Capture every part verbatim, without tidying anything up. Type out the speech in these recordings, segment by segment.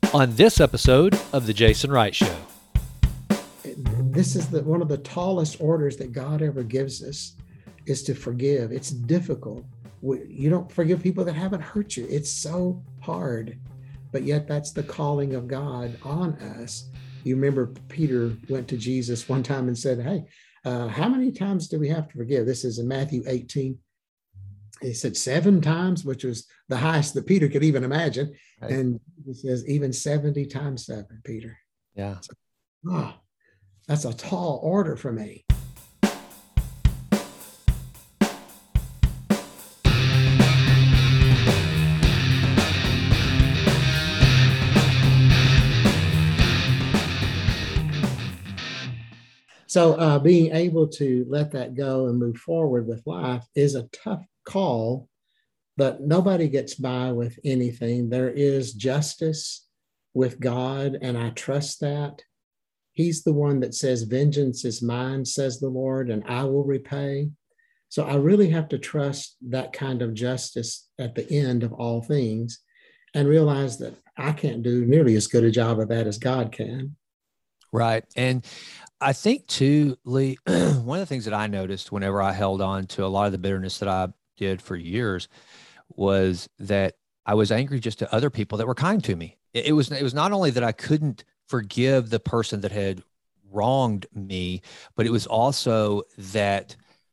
On this episode of The Jason Wright Show. This is the, one of the tallest orders that God ever gives us, is to forgive. It's difficult. You don't forgive people that haven't hurt you. It's so hard, but yet that's the calling of God on us. You remember Peter went to Jesus one time and said, hey, uh, how many times do we have to forgive? This is in Matthew eighteen. He said seven times, which was the highest that Peter could even imagine. Right. And he says, even seventy times seven, Peter. Yeah. So, oh, that's a tall order for me. So uh, being able to let that go and move forward with life is a tough call, but nobody gets by with anything. There is justice with God, and I trust that. He's the one that says, vengeance is mine, says the Lord, and I will repay. So I really have to trust that kind of justice at the end of all things and realize that I can't do nearly as good a job of that as God can. Right. And I think too, Lee, one of the things that I noticed whenever I held on to a lot of the bitterness that I did for years was that I was angry just to other people that were kind to me. It, it was, it was not only that I couldn't forgive the person that had wronged me, but it was also that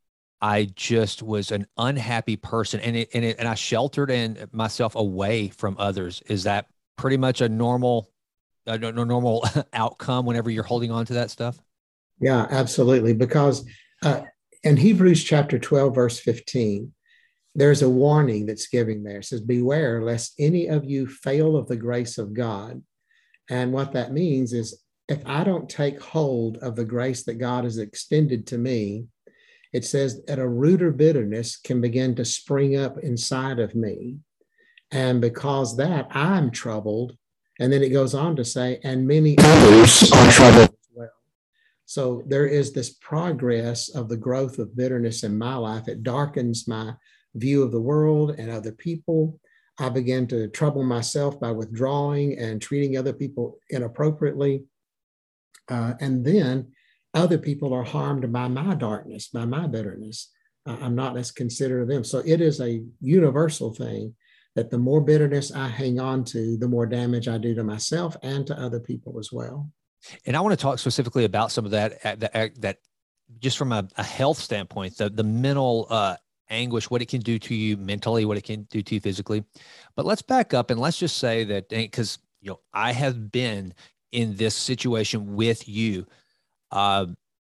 I just was an unhappy person, and it, and it, and I sheltered and myself away from others. Is that pretty much a normal, a normal outcome whenever you're holding on to that stuff? Yeah, absolutely. Because uh, in Hebrews chapter twelve, verse fifteen, there's a warning that's giving there. It says, beware lest any of you fail of the grace of God. And what that means is, if I don't take hold of the grace that God has extended to me, it says that a root of bitterness can begin to spring up inside of me. And because that, I'm troubled. And then it goes on to say, and many others are troubled as well. So there is this progress of the growth of bitterness in my life. It darkens my view of the world and other people. I begin to trouble myself by withdrawing and treating other people inappropriately. Uh, and then other people are harmed by my darkness, by my bitterness. Uh, I'm not as considerate of them. So it is a universal thing that the more bitterness I hang on to, the more damage I do to myself and to other people as well. And I want to talk specifically about some of that, that, that just from a, a health standpoint, the, the mental uh, anguish, what it can do to you mentally, what it can do to you physically. But let's back up and let's just say that, because, you know, I have been in this situation with you. Uh,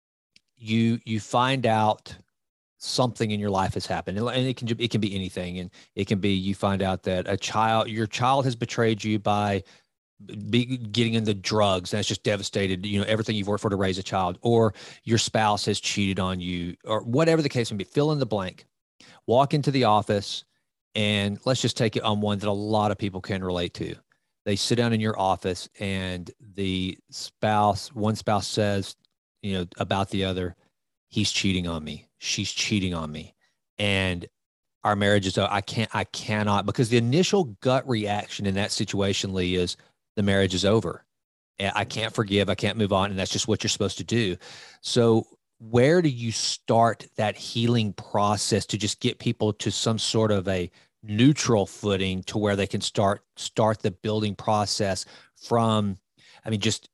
you, you find out something in your life has happened, and it can, it can be anything. And it can be, you find out that a child, your child has betrayed you by be getting into drugs, and it's just devastated, you know, everything you've worked for to raise a child, or your spouse has cheated on you, or whatever the case may be. Fill in the blank. Walk into the office, and let's just take it on one that a lot of people can relate to. They sit down in your office, and the spouse, one spouse says, you know, about the other, he's cheating on me, she's cheating on me, and our marriage is, I can't, I cannot, because the initial gut reaction in that situation, Lee, is the marriage is over. I can't forgive, I can't move on. And that's just what you're supposed to do. So where do you start that healing process to just get people to some sort of a neutral footing to where they can start, start the building process from, I mean, just,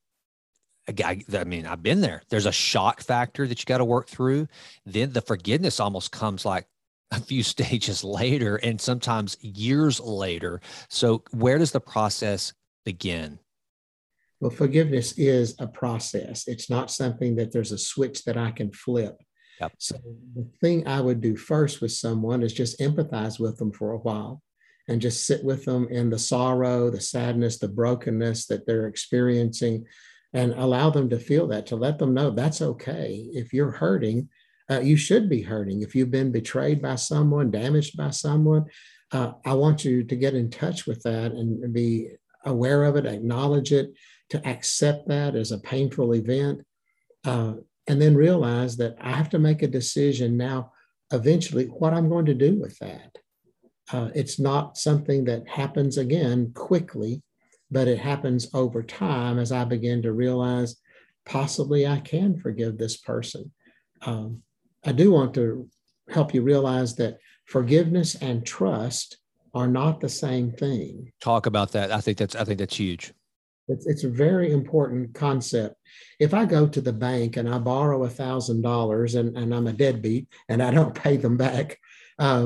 I, I mean, I've been there. There's a shock factor that you got to work through. Then the forgiveness almost comes like a few stages later, and sometimes years later. So where does the process begin? Well, forgiveness is a process. It's not something that there's a switch that I can flip. Yep. So the thing I would do first with someone is just empathize with them for a while and just sit with them in the sorrow, the sadness, the brokenness that they're experiencing, and allow them to feel that, to let them know that's okay. If you're hurting, uh, you should be hurting. If you've been betrayed by someone, damaged by someone, uh, I want you to get in touch with that and be aware of it, acknowledge it, to accept that as a painful event, uh, and then realize that I have to make a decision now, eventually, what I'm going to do with that. Uh, it's not something that happens again quickly, but it happens over time as I begin to realize possibly I can forgive this person. Um, I do want to help you realize that forgiveness and trust are not the same thing. Talk about that. I think that's I think that's huge. It's, it's a very important concept. If I go to the bank and I borrow a thousand dollars and, and I'm a deadbeat and I don't pay them back, uh,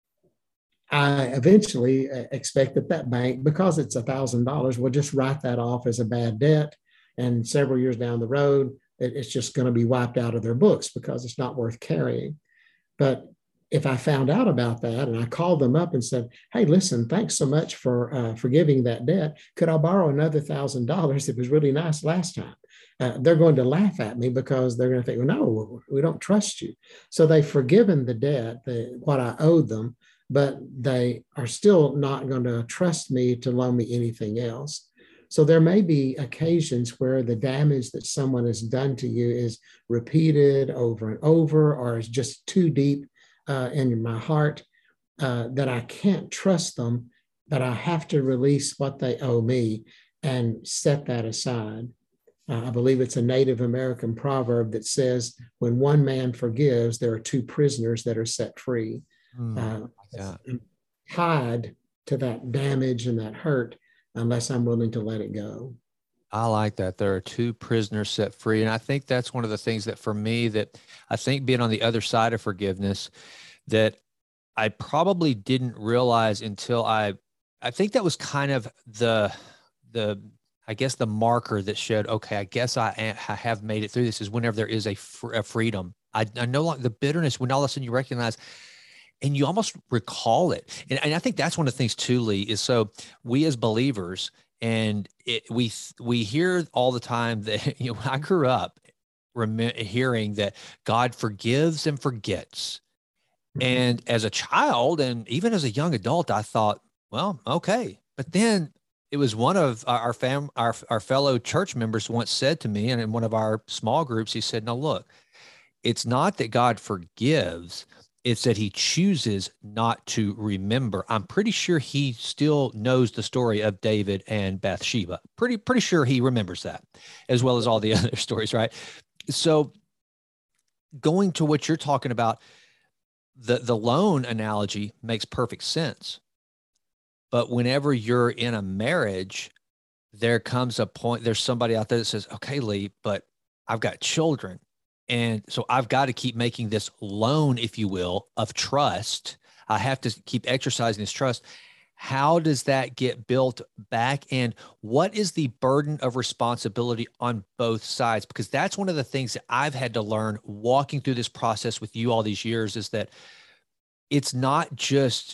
I eventually expect that that bank, because it's a thousand dollars, will just write that off as a bad debt. And several years down the road, it, it's just going to be wiped out of their books because it's not worth carrying. But if I found out about that and I called them up and said, "Hey, listen, thanks so much for uh, forgiving that debt. Could I borrow another thousand dollars? It was really nice last time." Uh, they're going to laugh at me because they're going to think, "Well, no, we don't trust you." So they've forgiven the debt, the, what I owed them, but they are still not going to trust me to loan me anything else. So there may be occasions where the damage that someone has done to you is repeated over and over, or is just too deep uh, in my heart uh, that I can't trust them, but I have to release what they owe me and set that aside. Uh, I believe it's a Native American proverb that says, when one man forgives, there are two prisoners that are set free. Mm, uh, yeah. Tied to that damage and that hurt unless I'm willing to let it go. I like that. There are two prisoners set free. And I think that's one of the things that for me, that I think being on the other side of forgiveness, that I probably didn't realize until I, I think that was kind of the, the, I guess the marker that showed, okay, I guess I, I have made it through this, is whenever there is a, fr- a freedom. I, I no longer, the bitterness, when all of a sudden you recognize, and you almost recall it. And, and I think that's one of the things too, Lee, is so we as believers, and it, we, we hear all the time that, you know, I grew up rem- hearing that God forgives and forgets. And as a child, and even as a young adult, I thought, well, okay. But then it was one of our fam, our, our fellow church members once said to me, and in one of our small groups, he said, "No, look, it's not that God forgives, it's that he chooses not to remember." I'm pretty sure he still knows the story of David and Bathsheba. Pretty, pretty sure he remembers that, as well as all the other stories, right? So going to what you're talking about, the, the loan analogy makes perfect sense. But whenever you're in a marriage, there comes a point, there's somebody out there that says, "Okay, Lee, but I've got children. And so I've got to keep making this loan, if you will, of trust. I have to keep exercising this trust." How does that get built back? And what is the burden of responsibility on both sides? Because that's one of the things that I've had to learn walking through this process with you all these years, is that it's not just,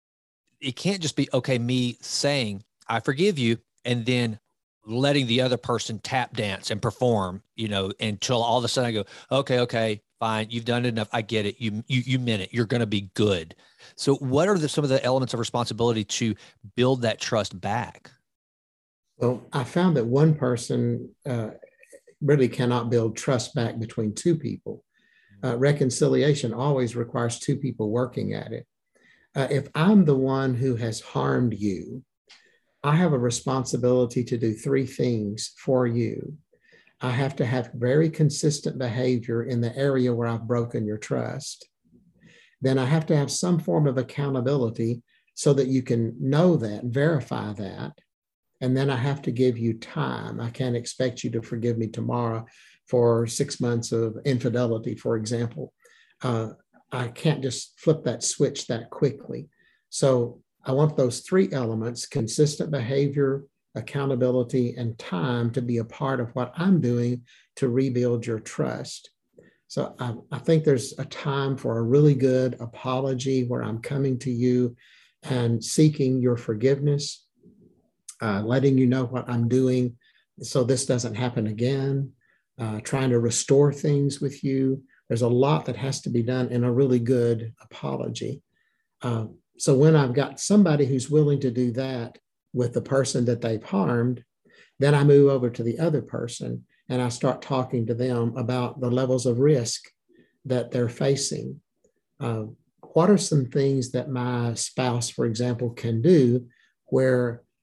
it can't just be, okay, me saying, "I forgive you," and then letting the other person tap dance and perform, you know, until all of a sudden I go, "Okay, okay, fine. You've done enough. I get it. You, you, you meant it. You're going to be good." So what are the, some of the elements of responsibility to build that trust back? Well, I found that one person uh, really cannot build trust back between two people. Uh, reconciliation always requires two people working at it. Uh, if I'm the one who has harmed you, I have a responsibility to do three things for you. I have to have very consistent behavior in the area where I've broken your trust. Then I have to have some form of accountability so that you can know that, verify that. And then I have to give you time. I can't expect you to forgive me tomorrow for six months of infidelity, for example. Uh, I can't just flip that switch that quickly. So I want those three elements: consistent behavior, accountability, and time, to be a part of what I'm doing to rebuild your trust. So I, I think there's a time for a really good apology where I'm coming to you and seeking your forgiveness, uh, letting you know what I'm doing so this doesn't happen again, uh, trying to restore things with you. There's a lot that has to be done in a really good apology. Uh, so when I've got somebody who's willing to do that with the person that they've harmed, then I move over to the other person and I start talking to them about the levels of risk that they're facing. Uh, what are some things that my spouse, for example, can do where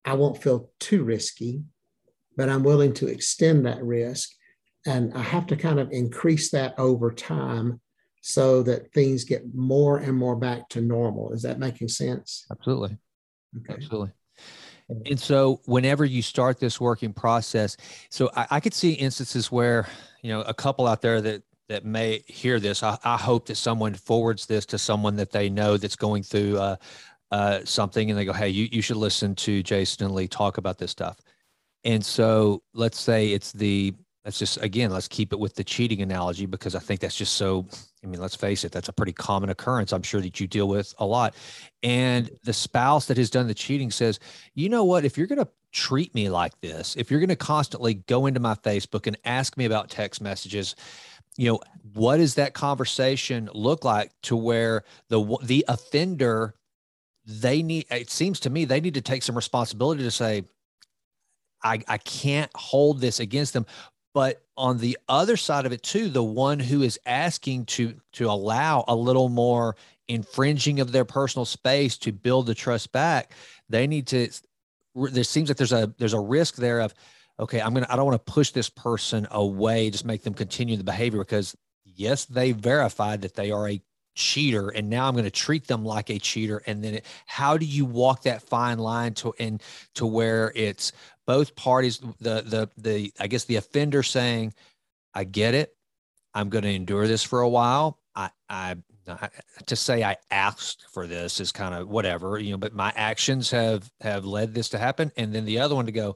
I won't feel too risky, but I'm willing to extend that risk. And I have to kind of increase that over time so that things get more and more back to normal. Is that making sense? Absolutely. Okay. Absolutely. And so whenever you start this working process, so I, I could see instances where, you know, a couple out there that that may hear this. I, I hope that someone forwards this to someone that they know that's going through uh, uh, something, and they go, "Hey, you you should listen to Jason and Lee talk about this stuff." And so let's say it's the, let's just, again, let's keep it with the cheating analogy, because I think that's just so, I mean, let's face it, that's a pretty common occurrence. I'm sure that you deal with a lot. And the spouse that has done the cheating says, you know what, if you're going to treat me like this, if you're going to constantly go into my Facebook and ask me about text messages, you know, what does that conversation look like to where the, the offender, they need, it seems to me, they need to take some responsibility to say, I, I can't hold this against them. But on the other side of it too, the one who is asking to, to allow a little more infringing of their personal space to build the trust back, they need to, there seems like there's a, there's a risk there of, okay, I'm going to, I don't want to push this person away, just make them continue the behavior, because yes, they verified that they are a cheater, and now I'm going to treat them like a cheater. And then it, how do you walk that fine line to, and to where it's both parties, the, the, the, I guess the offender saying, I get it, I'm going to endure this for a while. I, I, I, to say I asked for this is kind of whatever, you know, but my actions have, have led this to happen. And then the other one to go,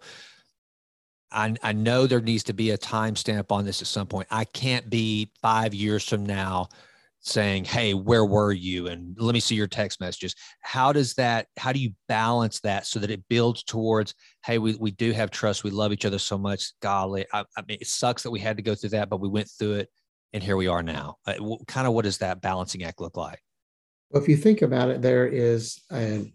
I, I know there needs to be a timestamp on this at some point. I can't be five years from now saying, hey, where were you? And let me see your text messages. How does that, how do you balance that so that it builds towards, hey, we, we do have trust. We love each other so much. Golly, I, I mean, it sucks that we had to go through that, but we went through it and here we are now. Uh, what, kind of what does that balancing act look like? Well, if you think about it, there is a,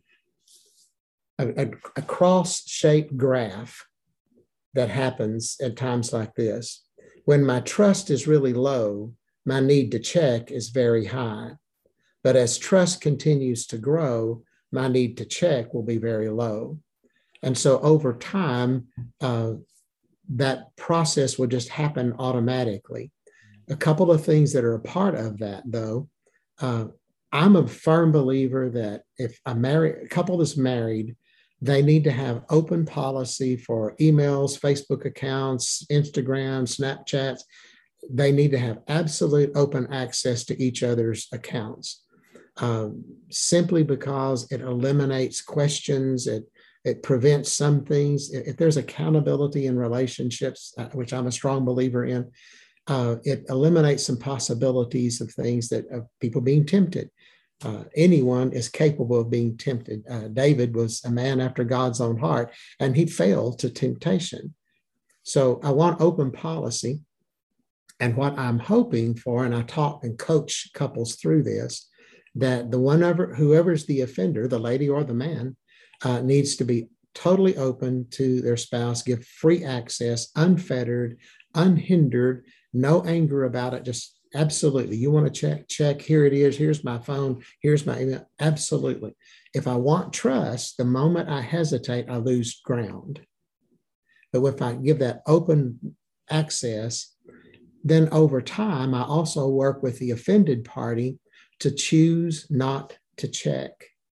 a, a cross-shaped graph that happens at times like this. When my trust is really low, my need to check is very high. But as trust continues to grow, my need to check will be very low. And so over time, uh, that process will just happen automatically. A couple of things that are a part of that, though, uh, I'm a firm believer that if a married a couple that's married, they need to have open policy for emails, Facebook accounts, Instagram, Snapchats. They need to have absolute open access to each other's accounts, um, simply because it eliminates questions. It, it prevents some things. If there's accountability in relationships, uh, which I'm a strong believer in, uh, it eliminates some possibilities of things that of people being tempted. Uh, anyone is capable of being tempted. Uh, David was a man after God's own heart, and he failed to temptation. So I want open policy. And what I'm hoping for, and I talk and coach couples through this, that the whenever, whoever's the offender, the lady or the man, uh, needs to be totally open to their spouse, give free access, unfettered, unhindered, no anger about it, just absolutely. You want to check, check, here it is, here's my phone, here's my email, absolutely. If I want trust, the moment I hesitate, I lose ground. But if I give that open access, then over time, I also work with the offended party to choose not to check.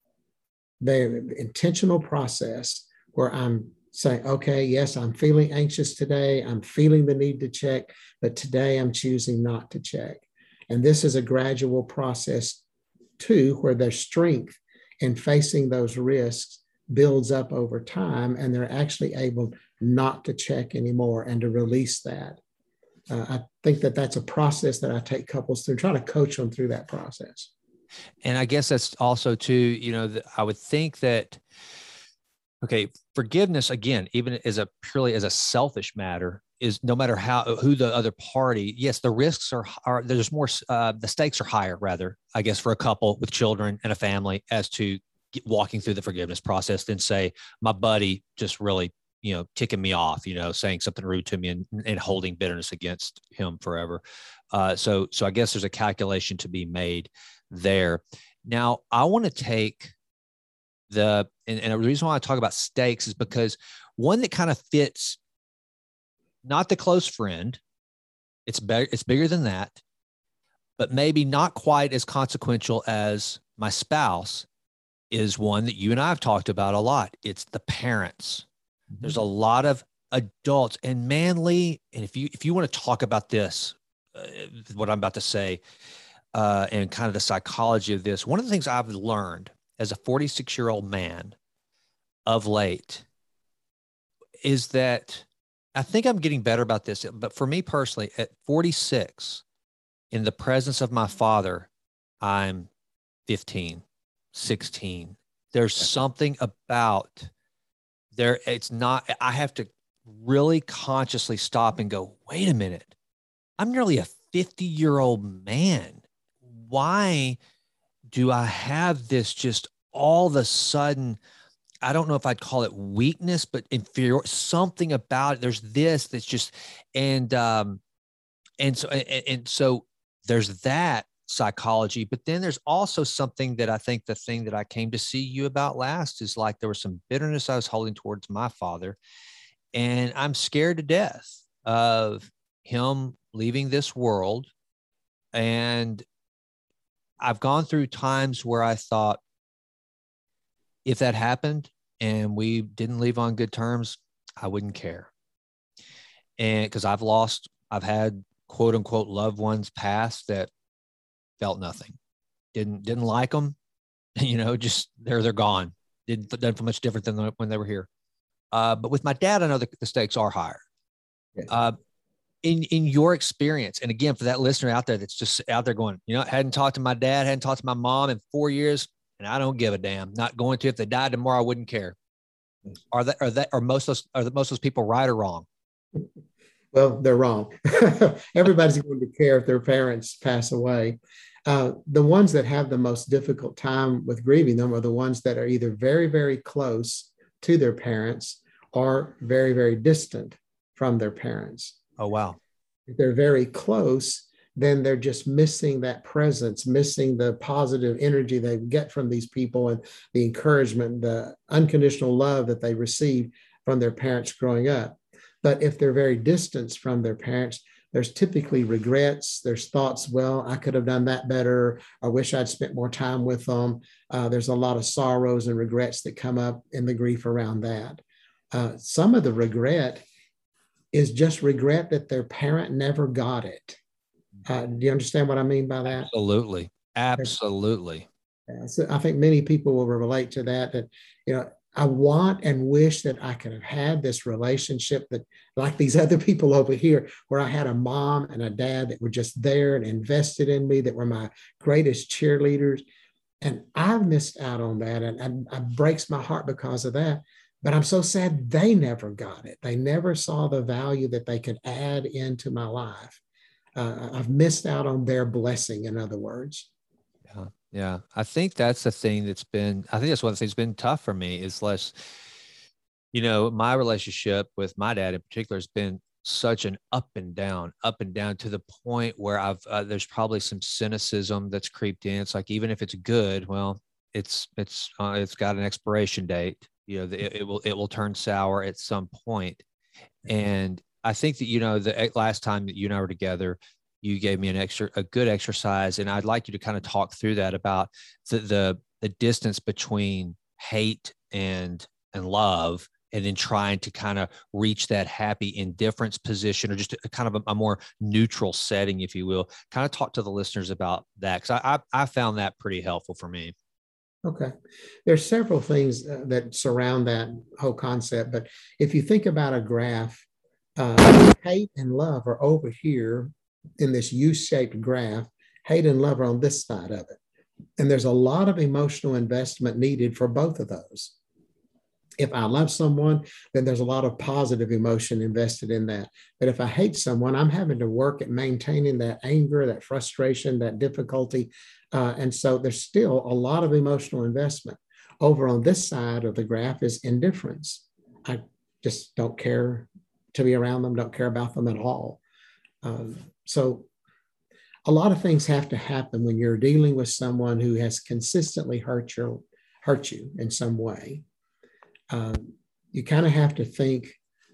The intentional process where I'm saying, okay, yes, I'm feeling anxious today. I'm feeling the need to check, but today I'm choosing not to check. And this is a gradual process too, where their strength in facing those risks builds up over time, and they're actually able not to check anymore and to release that. Uh, I think that that's a process that I take couples through, trying to coach them through that process. And I guess that's also too, you know, the, I would think that, okay, forgiveness, again, even as a purely as a selfish matter, is no matter how, who the other party, yes, the risks are, are there's more, uh, the stakes are higher, rather, I guess, for a couple with children and a family as to get, walking through the forgiveness process than say my buddy just really, you know, ticking me off, you know, saying something rude to me and, and holding bitterness against him forever. Uh, so, so I guess there's a calculation to be made there. Now, I want to take the, and, and the reason why I talk about stakes is because one that kind of fits, not the close friend, it's better, it's bigger than that, but maybe not quite as consequential as my spouse, is one that you and I have talked about a lot. It's the parents. Mm-hmm. There's a lot of adults and manly. And if you, if you want to talk about this, uh, what I'm about to say, uh, and kind of the psychology of this, one of the things I've learned as a forty-six year old man of late is that I think I'm getting better about this, but for me personally, at forty-six, in the presence of my father, I'm fifteen, sixteen. There's something about there. It's not, I have to really consciously stop and go, wait a minute. I'm nearly a fifty year old man. Why do I have this just all of a sudden, I don't know if I'd call it weakness, but inferior, something about it. There's this, that's just, and, um, and so, and, and so there's that psychology, but then there's also something that I think the thing that I came to see you about last is like, there was some bitterness I was holding towards my father, and I'm scared to death of him leaving this world. And I've gone through times where I thought, if that happened and we didn't leave on good terms, I wouldn't care. And because I've lost, I've had quote unquote loved ones pass that felt nothing, didn't, didn't like them, you know, just they're, they're gone. Didn't, didn't feel much different than when they were here. Uh, but with my dad, I know the, the stakes are higher. Yes. Uh, in, in your experience, and again, for that listener out there that's just out there going, you know, hadn't talked to my dad, hadn't talked to my mom in four years, and I don't give a damn. Not going to. If they died tomorrow, I wouldn't care. Are that are that are most of those, are the, most of those people right or wrong? Well, they're wrong. Everybody's going to care if their parents pass away. Uh, the ones that have the most difficult time with grieving them are the ones that are either very, very close to their parents or very, very distant from their parents. Oh, wow. If they're very close, then they're just missing that presence, missing the positive energy they get from these people and the encouragement, the unconditional love that they receive from their parents growing up. But if they're very distant from their parents, there's typically regrets. There's thoughts, well, I could have done that better. I wish I'd spent more time with them. Uh, there's a lot of sorrows and regrets that come up in the grief around that. Uh, some of the regret is just regret that their parent never got it. Uh, do you understand what I mean by that? Absolutely. Absolutely. Yeah, so I think many people will relate to that, that, you know, I want and wish that I could have had this relationship that, like these other people over here, where I had a mom and a dad that were just there and invested in me, that were my greatest cheerleaders. And I've missed out on that. And, and it breaks my heart because of that. But I'm so sad they never got it. They never saw the value that they could add into my life. Uh, I've missed out on their blessing, in other words. Yeah. Yeah. I think that's the thing that's been, I think that's one of the things that's been tough for me is less, you know, my relationship with my dad in particular has been such an up and down, up and down to the point where I've, uh, there's probably some cynicism that's creeped in. It's like, even if it's good, well, it's, it's, uh, it's got an expiration date. You know, it, it will, it will turn sour at some point. And I think that, you know, the last time that you and I were together, you gave me an extra, a good exercise. And I'd like you to kind of talk through that about the, the, the distance between hate and, and love, and then trying to kind of reach that happy indifference position, or just a, kind of a, a more neutral setting, if you will. Kind of talk to the listeners about that, because I, I, I found that pretty helpful for me. Okay. There's several things uh, that surround that whole concept. But if you think about a graph, uh, hate and love are over here in this U-shaped graph. Hate and love are on this side of it. And there's a lot of emotional investment needed for both of those. If I love someone, then there's a lot of positive emotion invested in that. But if I hate someone, I'm having to work at maintaining that anger, that frustration, that difficulty. Uh, and so there's still a lot of emotional investment. Over on this side of the graph is indifference. I just don't care to be around them, don't care about them at all. Um, so a lot of things have to happen when you're dealing with someone who has consistently hurt your hurt you in some way. Um, you kind of have to think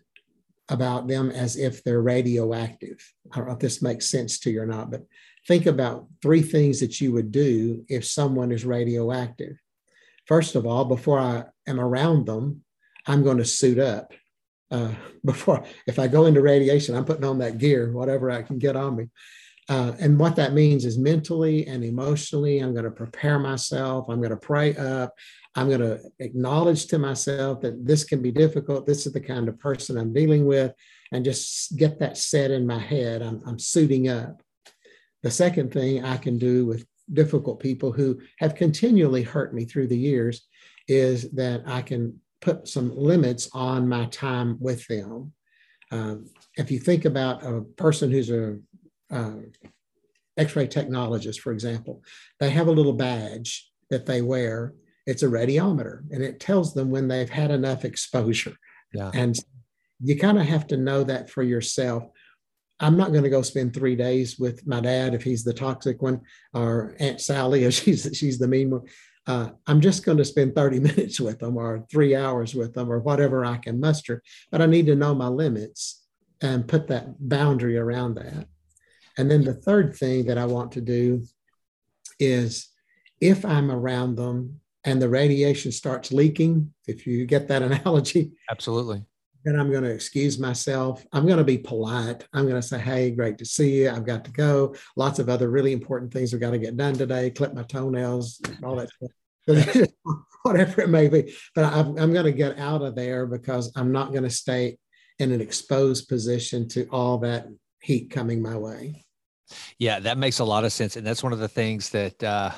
about them as if they're radioactive. I don't know if this makes sense to you or not, but think about three things that you would do if someone is radioactive. First of all, before I am around them, I'm going to suit up. Uh, before, if I go into radiation, I'm putting on that gear, whatever I can get on me. Uh, and what that means is mentally and emotionally, I'm going to prepare myself. I'm going to pray up. I'm going to acknowledge to myself that this can be difficult. This is the kind of person I'm dealing with, and just get that set in my head. I'm, I'm suiting up. The second thing I can do with difficult people who have continually hurt me through the years is that I can put some limits on my time with them. Um, if you think about a person who's a uh, X-ray technologist, for example, they have a little badge that they wear. It's a radiometer, and it tells them when they've had enough exposure. Yeah. And you kind of have to know that for yourself. I'm not going to go spend three days with my dad if he's the toxic one, or Aunt Sally if she's she's the mean one. Uh, I'm just going to spend thirty minutes with them, or three hours with them, or whatever I can muster. But I need to know my limits and put that boundary around that. And then the third thing that I want to do is, if I'm around them and the radiation starts leaking, if you get that analogy. Absolutely. Then I'm going to excuse myself. I'm going to be polite. I'm going to say, hey, great to see you. I've got to go. Lots of other really important things have got to get done today. Clip my toenails, all that stuff. Whatever it may be. But I'm, I'm going to get out of there, because I'm not going to stay in an exposed position to all that heat coming my way. Yeah, that makes a lot of sense. And that's one of the things that uh,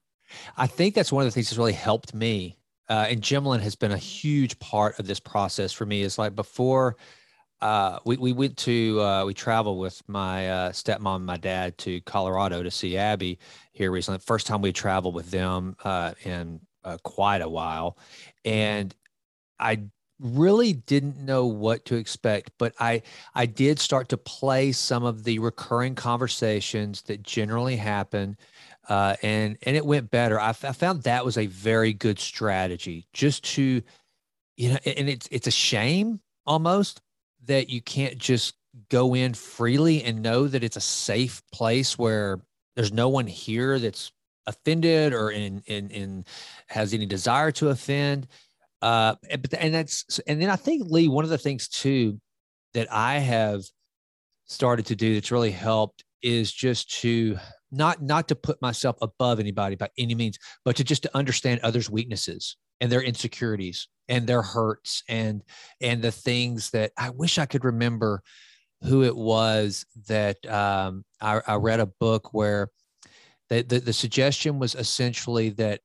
I think that's one of the things that's really helped me. Uh, and Gemlin has been a huge part of this process for me. Is like before uh, we, we went to, uh, we traveled with my uh, stepmom and my dad to Colorado to see Abby here recently. First time we traveled with them uh, in uh, quite a while. And I really didn't know what to expect, but I, I did start to play some of the recurring conversations that generally happen. Uh, and, and it went better. I, I found that was a very good strategy, just to, you know, and it's, it's a shame almost that you can't just go in freely and know that it's a safe place where there's no one here that's offended or in, in, in has any desire to offend. Uh, and, and that's, and then I think, Lee, one of the things too, that I have started to do that's really helped is just to not, not to put myself above anybody by any means, but to just to understand others' weaknesses and their insecurities and their hurts and, and the things that I wish I could remember who it was that um, I, I read a book where the, the, the suggestion was essentially that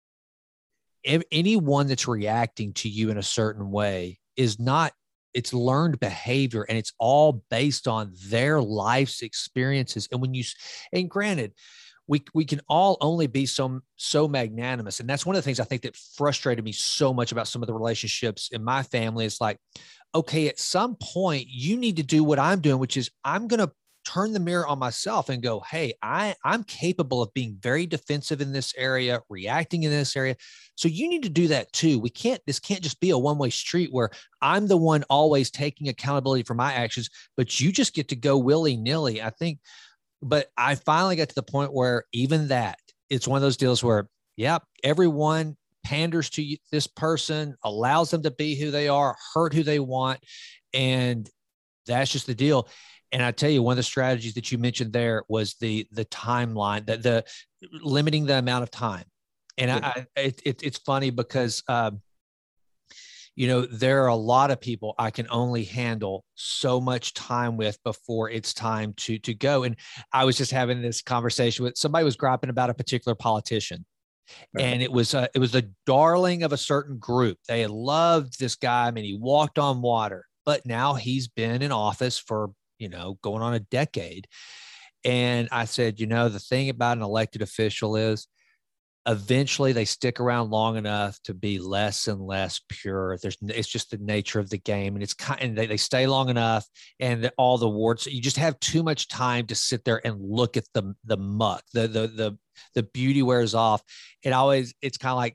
anyone that's reacting to you in a certain way is not, it's learned behavior, and it's all based on their life's experiences. And when you, and granted, we, we can all only be so, so magnanimous. And that's one of the things I think that frustrated me so much about some of the relationships in my family. It's like, okay, at some point you need to do what I'm doing, which is I'm going to turn the mirror on myself and go, hey, I, I'm capable of being very defensive in this area, reacting in this area. So you need to do that too. We can't, this can't just be a one-way street where I'm the one always taking accountability for my actions, but you just get to go willy-nilly. I think, but I finally got to the point where even that, it's one of those deals where, yeah, everyone panders to this person, allows them to be who they are, hurt who they want. And that's just the deal. And I tell you, one of the strategies that you mentioned there was the the timeline, that the limiting the amount of time. And yeah. I, I it, it, it's funny because, um, you know, there are a lot of people I can only handle so much time with before it's time to to go. And I was just having this conversation with somebody was griping about a particular politician. Right. And it was uh, it was the darling of a certain group. They had loved this guy. I mean, he walked on water, but now he's been in office for, you know, going on a decade. And I said, you know, the thing about an elected official is eventually they stick around long enough to be less and less pure. There's, it's just the nature of the game. And it's kind and they, they stay long enough, and the, all the warts, you just have too much time to sit there and look at the, the muck, the, the, the, the beauty wears off. It always, it's kind of like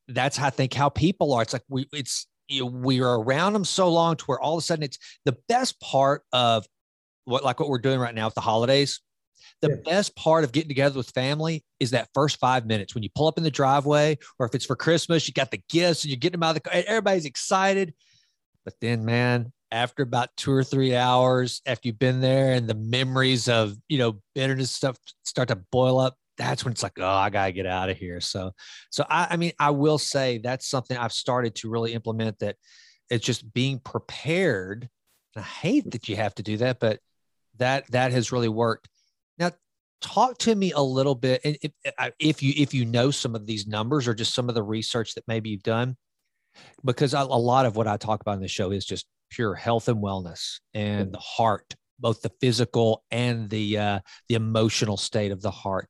that's how I think how people are. It's like we, it's, you know, we are around them so long to where all of a sudden it's the best part of what, like what we're doing right now with the holidays. The Yeah. best part of getting together with family is that first five minutes when you pull up in the driveway, or if it's for Christmas, you got the gifts and you're getting them out of the car. Everybody's excited. But then, man, after about two or three hours, after you've been there and the memories of, you know, bitterness stuff start to boil up, that's when it's like, oh, I got to get out of here. So, so I, I mean, I will say that's something I've started to really implement, that it's just being prepared. And I hate that you have to do that, but that, that has really worked. Now, talk to me a little bit. And if, if you, if you know some of these numbers or just some of the research that maybe you've done, because a lot of what I talk about in the show is just pure health and wellness and the heart, both the physical and the, uh, the emotional state of the heart.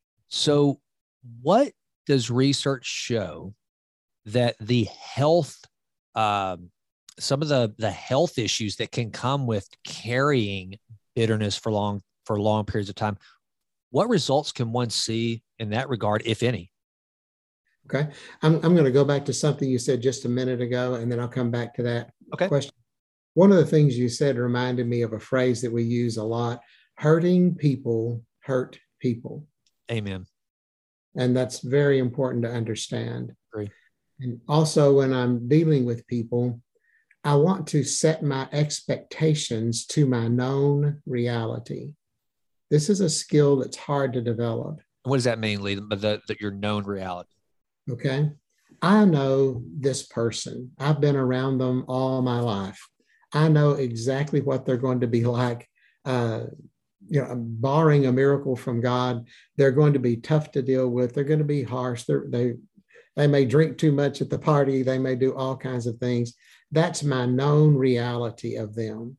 So what does research show that the health, um, some of the, the health issues that can come with carrying bitterness for long, for long periods of time, what results can one see in that regard, if any? Okay. I'm, I'm going to go back to something you said just a minute ago, and then I'll come back to that okay. question. One of the things you said reminded me of a phrase that we use a lot: hurting people hurt people. Amen. And that's very important to understand. Agree. And also, when I'm dealing with people, I want to set my expectations to my known reality. This is a skill that's hard to develop. What does that mean, Lee? But the, the, your known reality. Okay. I know this person. I've been around them all my life. I know exactly what they're going to be like. Uh, you know, barring a miracle from God, they're going to be tough to deal with. They're going to be harsh. They're, they, they may drink too much at the party. They may do all kinds of things. That's my known reality of them.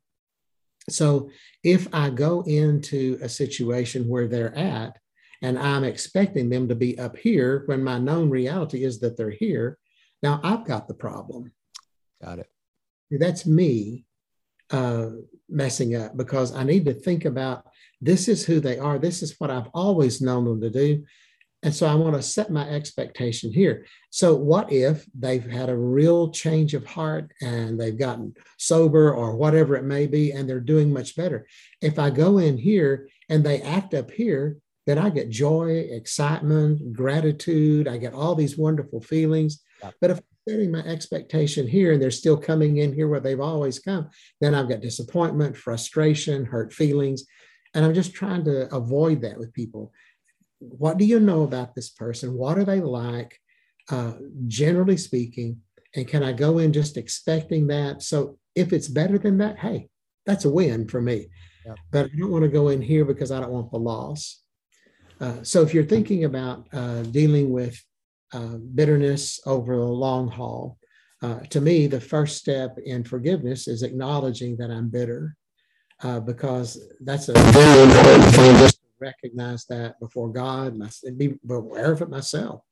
So if I go into a situation where they're at, and I'm expecting them to be up here when my known reality is that they're here, now I've got the problem. Got it. That's me uh, messing up, because I need to think about, this is who they are. This is what I've always known them to do. And so I want to set my expectation here. So what if they've had a real change of heart and they've gotten sober or whatever it may be, and they're doing much better? If I go in here and they act up here, then I get joy, excitement, gratitude. I get all these wonderful feelings. Yeah. But if I'm setting my expectation here and they're still coming in here where they've always come, then I've got disappointment, frustration, hurt feelings. And I'm just trying to avoid that with people. What do you know about this person? What are they like, uh, generally speaking? And can I go in just expecting that? So if it's better than that, hey, that's a win for me. Yeah. But I don't want to go in here because I don't want the loss. Uh, so if you're thinking about uh, dealing with uh, bitterness over the long haul, uh, to me, the first step in forgiveness is acknowledging that I'm bitter, uh, because that's a very important thing, just to recognize that before God and be aware of it myself.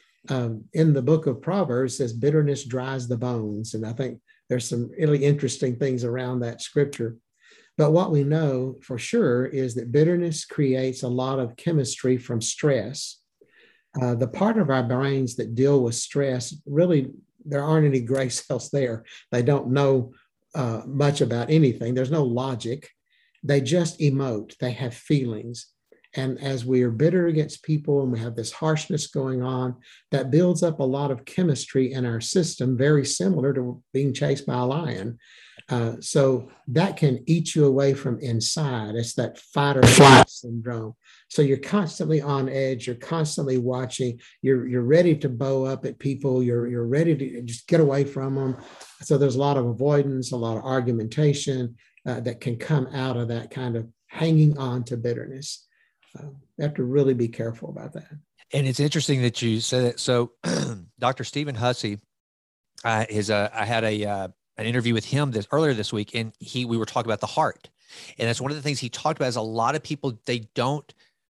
Um, in the book of Proverbs, it says bitterness dries the bones. And I think there's some really interesting things around that scripture. But what we know for sure is that bitterness creates a lot of chemistry from stress. Uh, the part of our brains that deal with stress, really, there aren't any gray cells there. They don't know uh, much about anything. There's no logic. They just emote. They have feelings. And as we are bitter against people and we have this harshness going on, that builds up a lot of chemistry in our system, very similar to being chased by a lion. Uh, so that can eat you away from inside. It's that fight or flight syndrome. So you're constantly on edge. You're constantly watching. You're you're ready to bow up at people. You're you're ready to just get away from them. So there's a lot of avoidance, a lot of argumentation uh, that can come out of that kind of hanging on to bitterness. Uh, you have to really be careful about that. And it's interesting that you said it. So Doctor Stephen Hussey, uh, is a, I had a, uh, an interview with him this earlier this week, and he, we were talking about the heart. And that's one of the things he talked about is a lot of people, they don't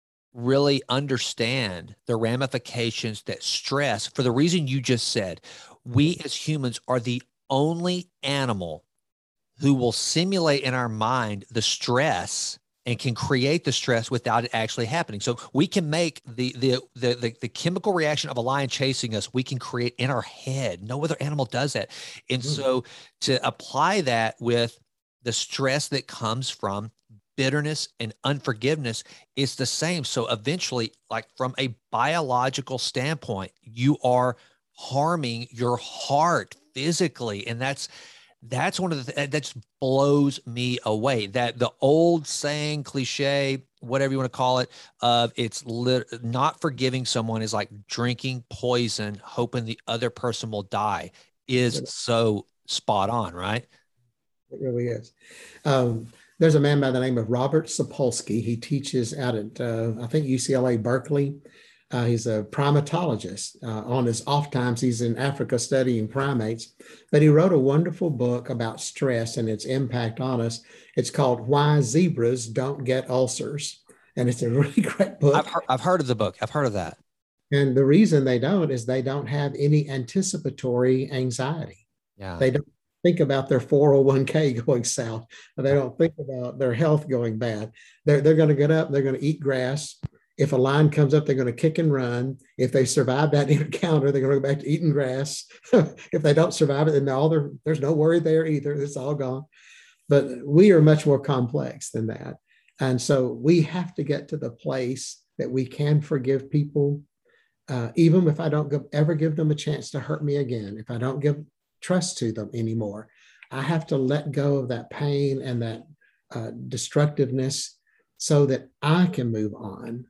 really understand the ramifications that stress, for the reason you just said. We as humans are the only animal who will simulate in our mind the stress and can create the stress without it actually happening. So we can make the, the the the the chemical reaction of a lion chasing us, we can create in our head. No other animal does that. And so to apply that with the stress that comes from bitterness and unforgiveness, it's the same. So eventually, like from a biological standpoint, you are harming your heart physically. And that's That's one of the th- that just blows me away. That the old saying, cliche, whatever you want to call it, of it's lit- not forgiving someone is like drinking poison, hoping the other person will die, is so spot on, right? It really is. Um, there's a man by the name of Robert Sapolsky. He teaches out at, uh, I think, U C L A Berkeley. Uh, he's a primatologist. Uh, on his off times, he's in Africa studying primates. But he wrote a wonderful book about stress and its impact on us. It's called Why Zebras Don't Get Ulcers. And it's a really great book. I've heard, I've heard of the book. I've heard of that. And the reason they don't is they don't have any anticipatory anxiety. Yeah. They don't think about their four oh one k going south. They don't think about their health going bad. They're, they're going to get up, they're going to eat grass. If a lion comes up, they're going to kick and run. If they survive that encounter, they're going to go back to eating grass. If they don't survive it, then all there's no worry there either. It's all gone. But we are much more complex than that. And so we have to get to the place that we can forgive people, uh, even if I don't go, ever give them a chance to hurt me again, if I don't give trust to them anymore. I have to let go of that pain and that uh, destructiveness so that I can move on.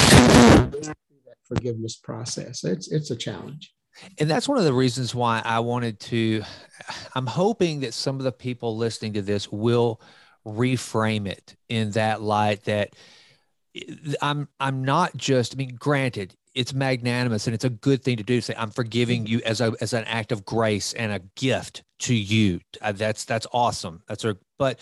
That forgiveness process. It's it's a challenge. And that's one of the reasons why I wanted to, I'm hoping that some of the people listening to this will reframe it in that light, that I'm I'm not just, I mean, granted, it's magnanimous and it's a good thing to do. Say, I'm forgiving you as a as an act of grace and a gift to you. Uh, That's that's awesome. That's a, but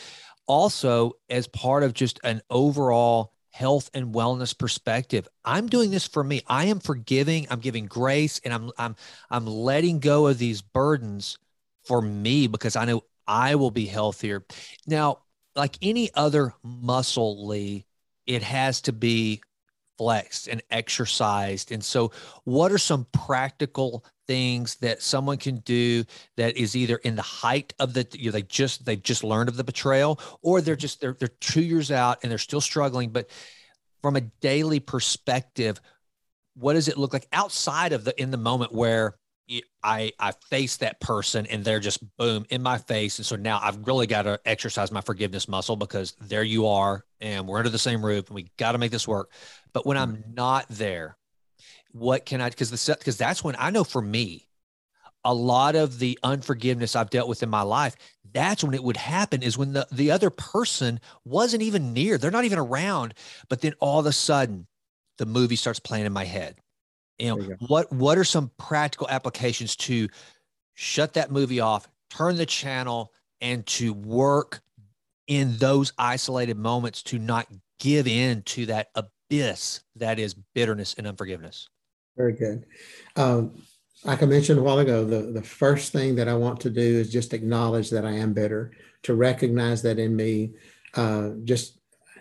also as part of just an overall health and wellness perspective. I'm doing this for me. I am forgiving, I'm giving grace, and I'm I'm I'm letting go of these burdens for me because I know I will be healthier. Now, like any other muscle, Lee, it has to be flexed and exercised. And so what are some practical things that someone can do that is either in the height of the, you know, they just, they've just learned of the betrayal, or they're just, they're, they're two years out and they're still struggling, but from a daily perspective, what does it look like outside of the, in the moment where I, I face that person and they're just boom in my face. And so now I've really got to exercise my forgiveness muscle because there you are and we're under the same roof and we got to make this work. But when I'm not there, what can I, because the, because that's when I know for me, a lot of the unforgiveness I've dealt with in my life, that's when it would happen, is when the, the other person wasn't even near, they're not even around, but then all of a sudden the movie starts playing in my head. You know, you what, what are some practical applications to shut that movie off, turn the channel, and to work in those isolated moments to not give in to that abyss that is bitterness and unforgiveness? Very good. Um, like I mentioned a while ago, the, the first thing that I want to do is just acknowledge that I am bitter, to recognize that in me. Uh, just,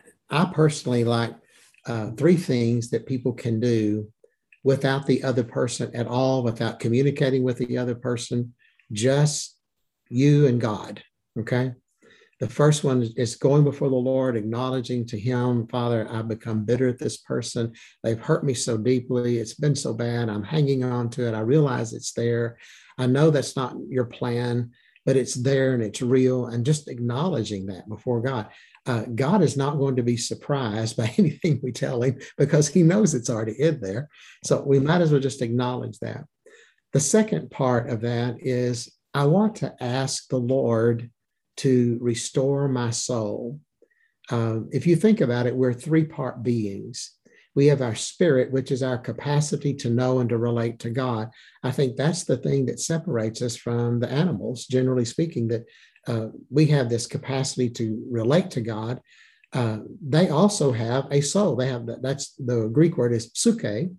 I personally like uh, three things that people can do without the other person at all, without communicating with the other person, just you and God, okay? The first one is going before the Lord, acknowledging to him, Father, I've become bitter at this person. They've hurt me so deeply. It's been so bad. I'm hanging on to it. I realize it's there. I know that's not your plan, but it's there and it's real. And just acknowledging that before God. Uh, God is not going to be surprised by anything we tell him because he knows it's already in there. So we might as well just acknowledge that. The second part of that is I want to ask the Lord to restore my soul. Uh, if you think about it, we're three-part beings. We have our spirit, which is our capacity to know and to relate to God. I think that's the thing that separates us from the animals, generally speaking, that uh, we have this capacity to relate to God. Uh, they also have a soul. They have that. That's the Greek word is psyche,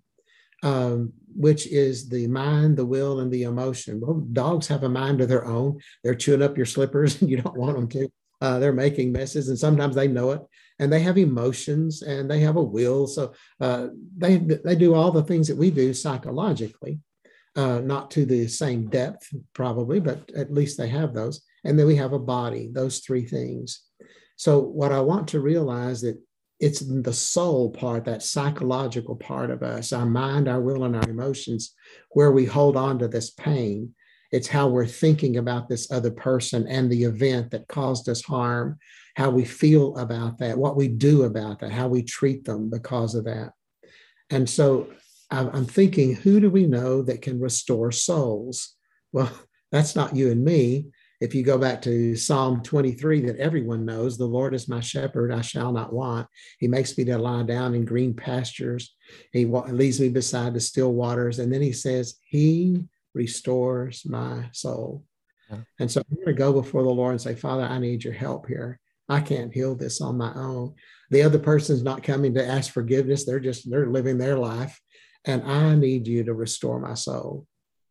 um, which is the mind, the will, and the emotion. Well, dogs have a mind of their own. They're chewing up your slippers and you don't want them to. Uh, they're making messes, and sometimes they know it, and they have emotions, and they have a will. So uh, they they do all the things that we do psychologically, uh, not to the same depth probably, but at least they have those. And then we have a body, those three things. So what I want to realize that it's the soul part, that psychological part of us, our mind, our will, and our emotions, where we hold on to this pain. It's how we're thinking about this other person and the event that caused us harm, how we feel about that, what we do about that, how we treat them because of that. And so I'm thinking, who do we know that can restore souls? Well, that's not you and me. If you go back to Psalm twenty-three, that everyone knows, the Lord is my shepherd, I shall not want. He makes me to lie down in green pastures. He leads me beside the still waters. And then he says, he restores my soul. Yeah. And so I'm going to go before the Lord and say, Father, I need your help here. I can't heal this on my own. The other person's not coming to ask forgiveness. They're just, they're living their life. And I need you to restore my soul.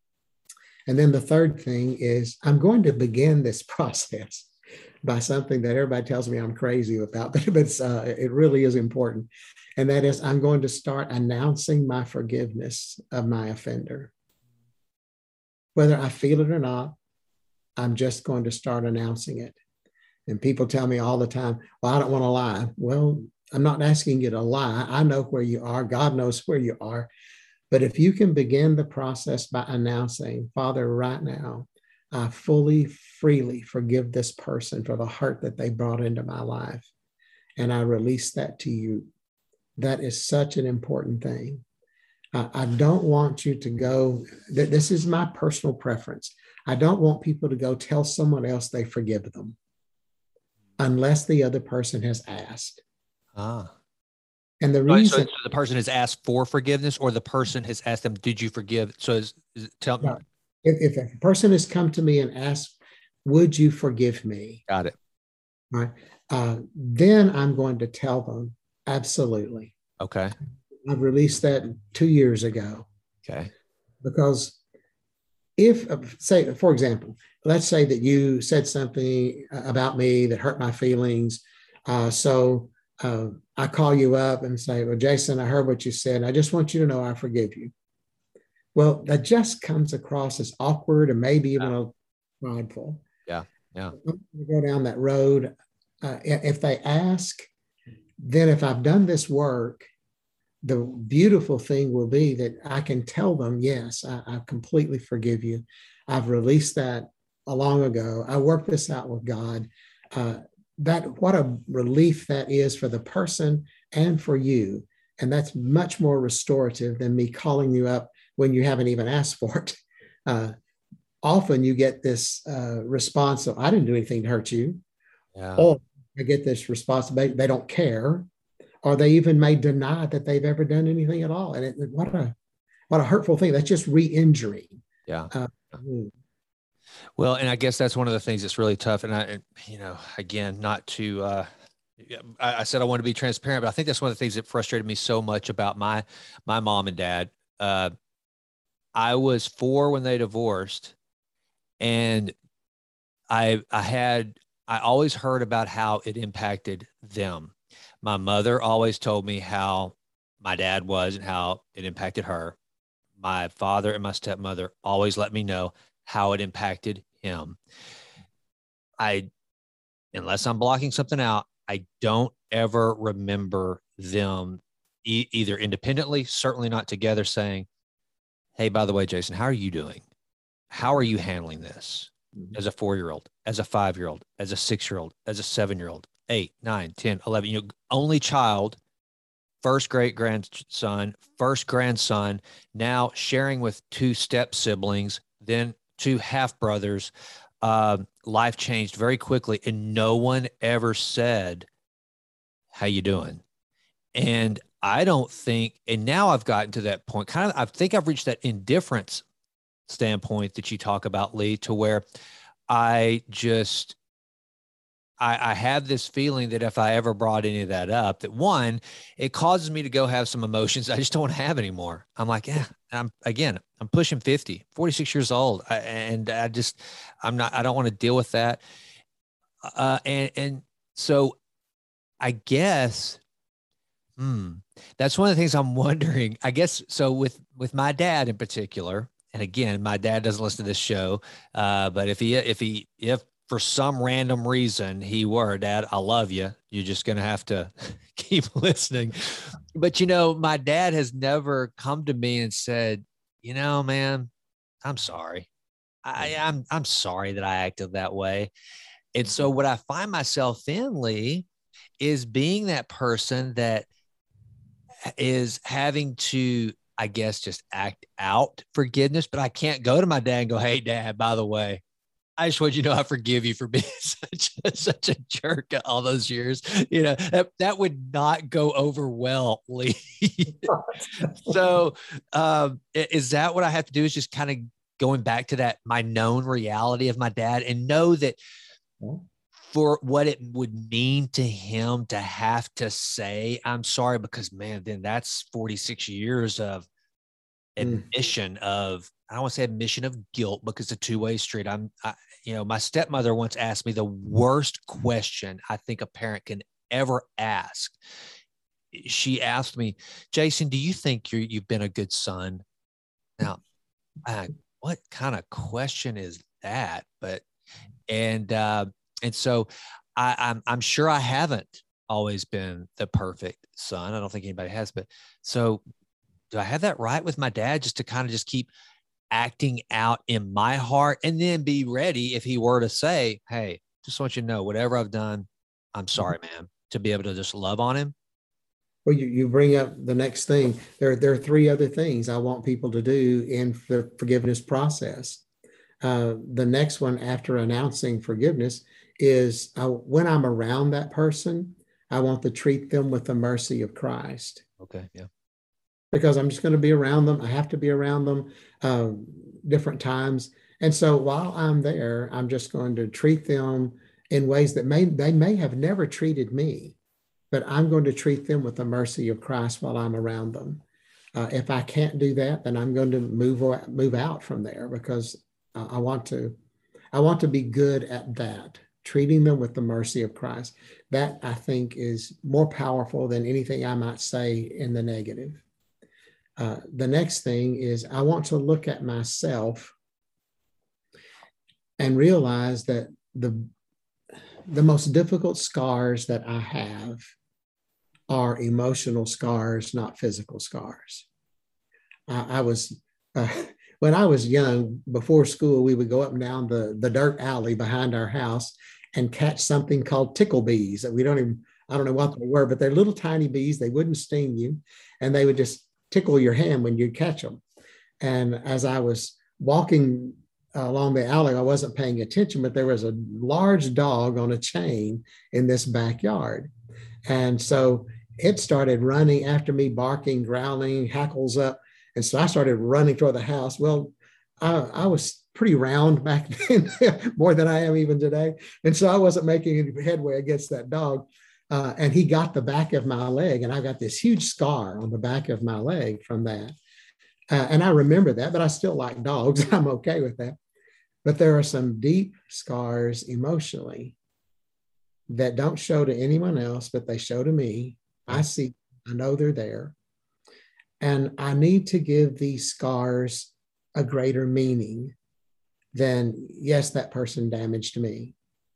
And then the third thing is I'm going to begin this process by something that everybody tells me I'm crazy about, but it's, uh, it really is important. And that is I'm going to start announcing my forgiveness of my offender. Whether I feel it or not, I'm just going to start announcing it. And people tell me all the time, well, I don't want to lie. Well, I'm not asking you to lie. I know where you are. God knows where you are. But if you can begin the process by announcing, Father, right now, I fully, freely forgive this person for the hurt that they brought into my life. And I release that to you. That is such an important thing. I, I don't want you to go, th- this is my personal preference. I don't want people to go tell someone else they forgive them unless the other person has asked. Ah. And the reason so, so the person has asked for forgiveness, or the person has asked them, did you forgive? So is, is it, tell me. No, if, if a person has come to me and asked, would you forgive me? Got it. Right. Uh, then I'm going to tell them, absolutely. Okay. I've released that two years ago. Okay. Because if, say, for example, let's say that you said something about me that hurt my feelings. Uh, so uh, I call you up and say, well, Jason, I heard what you said. I just want you to know I forgive you. Well, that just comes across as awkward and maybe even yeah. a prideful. Yeah. Yeah. Go down that road. Uh, if they ask, then if I've done this work, the beautiful thing will be that I can tell them, yes, I, I completely forgive you. I've released that a long ago. I worked this out with God. Uh, that what a relief that is for the person and for you. And that's much more restorative than me calling you up when you haven't even asked for it. Uh, often you get this uh, response of, I didn't do anything to hurt you. Yeah. Or I get this response, they, they don't care. Or they even may deny that they've ever done anything at all. And it, what a what a hurtful thing. That's just re-injury. Yeah. Uh, well, and I guess that's one of the things that's really tough. And I, you know, again, not to, uh, I, I said I want to be transparent, but I think that's one of the things that frustrated me so much about my my mom and dad. Uh, I was four when they divorced, and I I had I always heard about how it impacted them. My mother always told me how my dad was and how it impacted her. My father and my stepmother always let me know how it impacted him. I, unless I'm blocking something out, I don't ever remember them e- either independently, certainly not together, saying, hey, by the way, Jason, how are you doing? How are you handling this as a four-year-old, as a five-year-old, as a six-year-old, as a seven-year-old? Eight, nine, ten, eleven, you know, only child, first great grandson, first grandson, now sharing with two step siblings, then two half brothers. Uh, life changed very quickly, and no one ever said, how you doing? And I don't think, and now I've gotten to that point, kind of, I think I've reached that indifference standpoint that you talk about, Lee, to where I just, I, I have this feeling that if I ever brought any of that up, that one, it causes me to go have some emotions I just don't want to have anymore. I'm like, yeah, I'm again, I'm pushing fifty, forty-six years old. I, and I just, I'm not, I don't want to deal with that. uh, and and so I guess hmm, that's one of the things I'm wondering. I guess so with with my dad in particular. And again, my dad doesn't listen to this show, uh, but if he if he if for some random reason he were, Dad, I love you. You're just gonna have to keep listening. But you know, my dad has never come to me and said, you know, man, I'm sorry. I, I'm I'm sorry that I acted that way. And so what I find myself in, Lee, is being that person that is having to, I guess, just act out forgiveness, but I can't go to my dad and go, hey, Dad, by the way, I just want you to know I forgive you for being such a, such a jerk all those years. You know, that, that would not go over well, Lee. So um, is that what I have to do, is just kind of going back to that, my known reality of my dad, and know that for what it would mean to him to have to say, I'm sorry, because man, then that's forty-six years of admission mm. of, I don't want to say admission of guilt, because it's a two-way street. I'm, I, you know, my stepmother once asked me the worst question I think a parent can ever ask. She asked me, Jason, do you think you're, you've been a good son? Now, uh, what kind of question is that? But, and, uh, and so I, I'm, I'm sure I haven't always been the perfect son. I don't think anybody has, but so do I have that right with my dad, just to kind of just keep acting out in my heart, and then be ready if he were to say, hey, just want you to know, whatever I've done, I'm sorry, man, to be able to just love on him? Well, you, you bring up the next thing. There, there are three other things I want people to do in the forgiveness process. Uh, the next one after announcing forgiveness is uh, when I'm around that person, I want to treat them with the mercy of Christ. Okay, yeah. Because I'm just going to be around them. I have to be around them uh, different times. And so while I'm there, I'm just going to treat them in ways that may they may have never treated me, but I'm going to treat them with the mercy of Christ while I'm around them. Uh, if I can't do that, then I'm going to move move out from there, because uh, I want to I want to be good at that, treating them with the mercy of Christ. That, I think, is more powerful than anything I might say in the negative. Uh, the next thing is I want to look at myself and realize that the, the most difficult scars that I have are emotional scars, not physical scars. Uh, I was, uh, when I was young, before school, we would go up and down the, the dirt alley behind our house and catch something called tickle bees that we don't even, I don't know what they were, but they're little tiny bees. They wouldn't sting you, and they would just tickle your hand when you'd catch them. And as I was walking along the alley, I wasn't paying attention, but there was a large dog on a chain in this backyard. And so it started running after me, barking, growling, hackles up. And so I started running toward the house. Well, I, I was pretty round back then, more than I am even today. And so I wasn't making any headway against that dog. Uh, and he got the back of my leg, and I got this huge scar on the back of my leg from that. Uh, and I remember that, but I still like dogs. I'm okay with that. But there are some deep scars emotionally that don't show to anyone else, but they show to me. I see, I know they're there. And I need to give these scars a greater meaning than, yes, that person damaged me.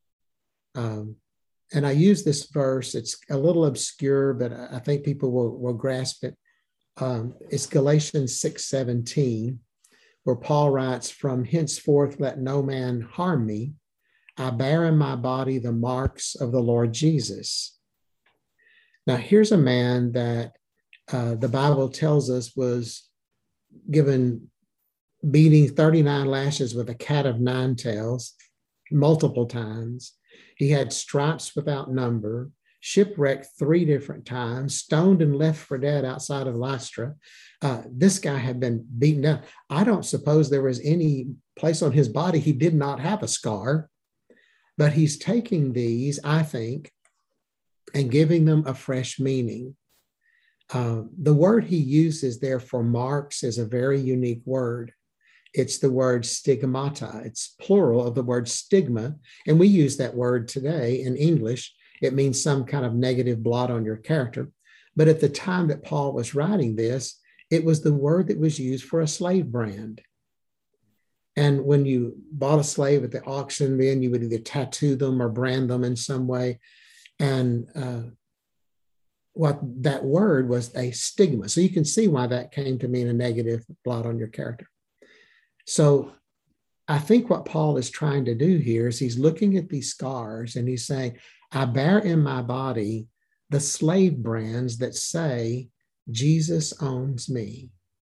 Um, And I use this verse. It's a little obscure, but I think people will, will grasp it. Um, it's Galatians six seventeen, where Paul writes, from henceforth let no man harm me. I bear in my body the marks of the Lord Jesus. Now, here's a man that uh, the Bible tells us was given beating thirty-nine lashes with a cat of nine tails multiple times. He had stripes without number, shipwrecked three different times, stoned and left for dead outside of Lystra. Uh, this guy had been beaten down. I don't suppose there was any place on his body he did not have a scar, but he's taking these, I think, and giving them a fresh meaning. Uh, the word he uses there for marks is a very unique word. It's the word stigmata. It's plural of the word stigma. And we use that word today in English. It means some kind of negative blot on your character. But at the time that Paul was writing this, it was the word that was used for a slave brand. And when you bought a slave at the auction, then you would either tattoo them or brand them in some way. And uh, what that word was a stigma. So you can see why that came to mean a negative blot on your character. So I think what Paul is trying to do here is he's looking at these scars and he's saying, I bear in my body the slave brands that say, Jesus owns me.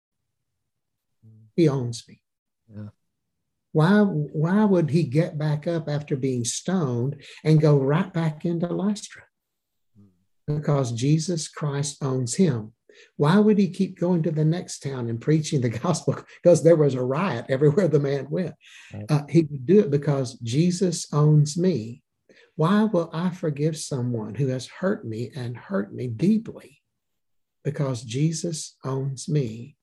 He owns me. Yeah. Why, why would he get back up after being stoned and go right back into Lystra? Because Jesus Christ owns him. Why would he keep going to the next town and preaching the gospel? Because there was a riot everywhere the man went. Uh, he would do it because Jesus owns me. Why will I forgive someone who has hurt me and hurt me deeply? Because Jesus owns me.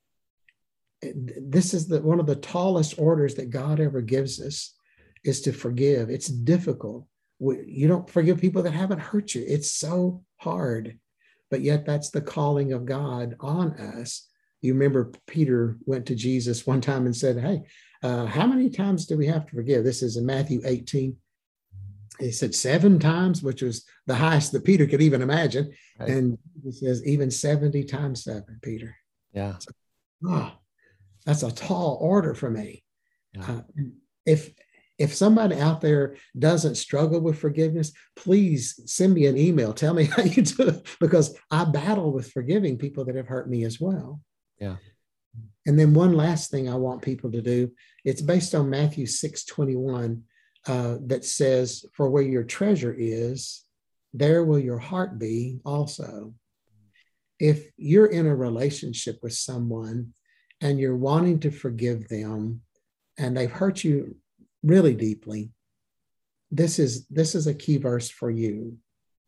This is the, one of the tallest orders that God ever gives us, is to forgive. It's difficult. You don't forgive people that haven't hurt you. It's so hard. But yet that's the calling of God on us. You remember Peter went to Jesus one time and said, hey, uh, how many times do we have to forgive? This is in Matthew eighteen. He said seven times, which was the highest that Peter could even imagine. Right. And he says, even seventy times seven, Peter. Yeah. So, oh, that's a tall order for me. Yeah. Uh, if If somebody out there doesn't struggle with forgiveness, please send me an email. Tell me how you do it, because I battle with forgiving people that have hurt me as well. Yeah. And then one last thing I want people to do, it's based on Matthew six twenty-one, uh, that says, for where your treasure is, there will your heart be also. If you're in a relationship with someone and you're wanting to forgive them and they've hurt you really deeply, this is this is a key verse for you.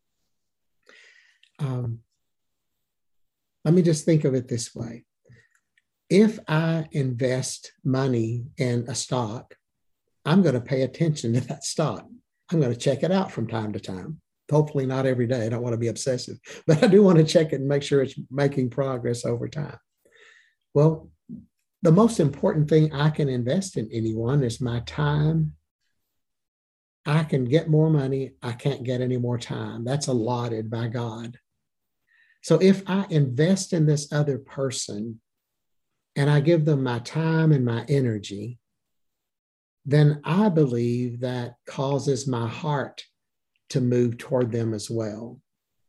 Um, let me just think of it this way. If I invest money in a stock, I'm going to pay attention to that stock. I'm going to check it out from time to time. Hopefully not every day. I don't want to be obsessive, but I do want to check it and make sure it's making progress over time. Well, the most important thing I can invest in anyone is my time. I can get more money. I can't get any more time. That's allotted by God. So if I invest in this other person and I give them my time and my energy, then I believe that causes my heart to move toward them as well.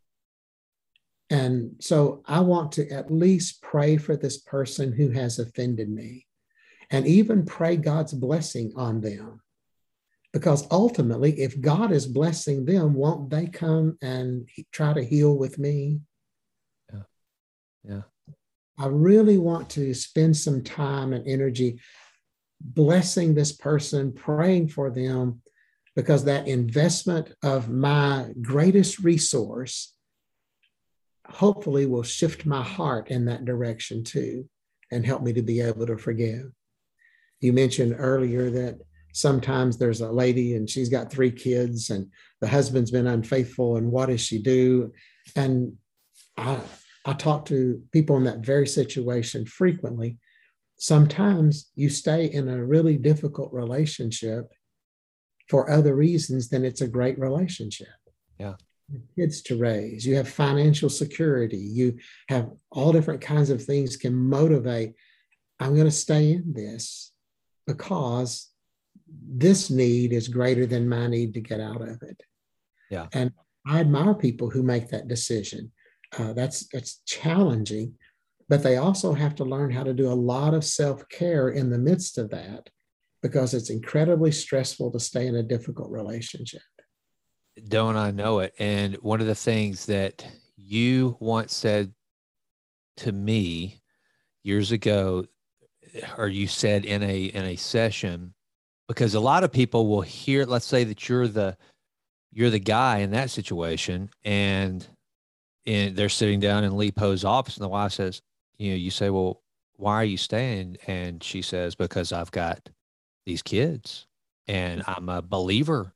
And so I want to at least pray for this person who has offended me, and even pray God's blessing on them. Because ultimately, if God is blessing them, won't they come and try to heal with me? Yeah. Yeah. I really want to spend some time and energy blessing this person, praying for them, because that investment of my greatest resource hopefully will shift my heart in that direction too, and help me to be able to forgive. You mentioned earlier that sometimes there's a lady and she's got three kids and the husband's been unfaithful, and what does she do? And I, I talk to people in that very situation frequently. Sometimes you stay in a really difficult relationship for other reasons than it's a great relationship. Yeah. Kids to raise, you have financial security, you have all different kinds of things can motivate. I'm going to stay in this because this need is greater than my need to get out of it. Yeah. And I admire people who make that decision. Uh, that's that's challenging, but they also have to learn how to do a lot of self-care in the midst of that, because it's incredibly stressful to stay in a difficult relationship. Don't I know it? And one of the things that you once said to me years ago, or you said in a in a session, because a lot of people will hear, let's say that you're the you're the guy in that situation, and and they're sitting down in Lee Poe's office, and the wife says, you know, you say, well, why are you staying? And she says, because I've got these kids and I'm a believer.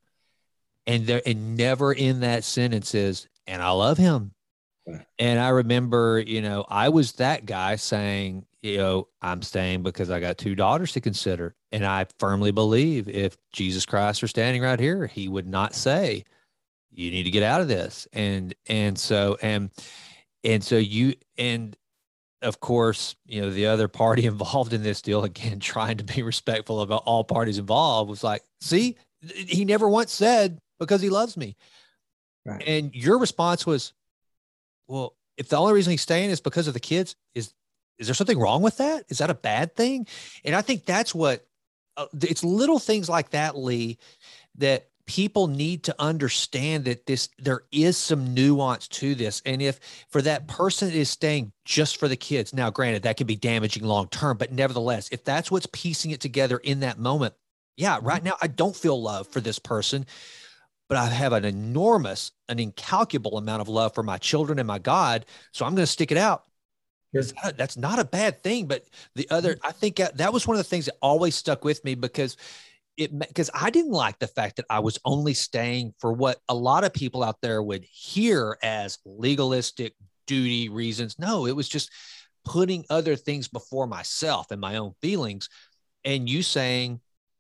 And there, and never in that sentence is, and I love him. Right. And I remember, you know, I was that guy saying, you know, I'm staying because I got two daughters to consider. And I firmly believe if Jesus Christ were standing right here, he would not say, you need to get out of this. And, and so, and, and so you, and of course, you know, the other party involved in this deal, again, trying to be respectful of all parties involved, was like, see, he never once said because he loves me. Right. And your response was, well, if the only reason he's staying is because of the kids, is, is there something wrong with that? Is that a bad thing? And I think that's what, uh, it's little things like that, Lee, that people need to understand, that this, there is some nuance to this. And if for that person is staying just for the kids, now granted, that can be damaging long-term, but nevertheless, if that's what's piecing it together in that moment, yeah, right now I don't feel love for this person, but I have an enormous, an incalculable amount of love for my children and my God. So I'm going to stick it out. Sure. Not a, that's not a bad thing. But the other, I think that, that was one of the things that always stuck with me, because it, because I didn't like the fact that I was only staying for what a lot of people out there would hear as legalistic duty reasons. No, it was just putting other things before myself and my own feelings. And you saying,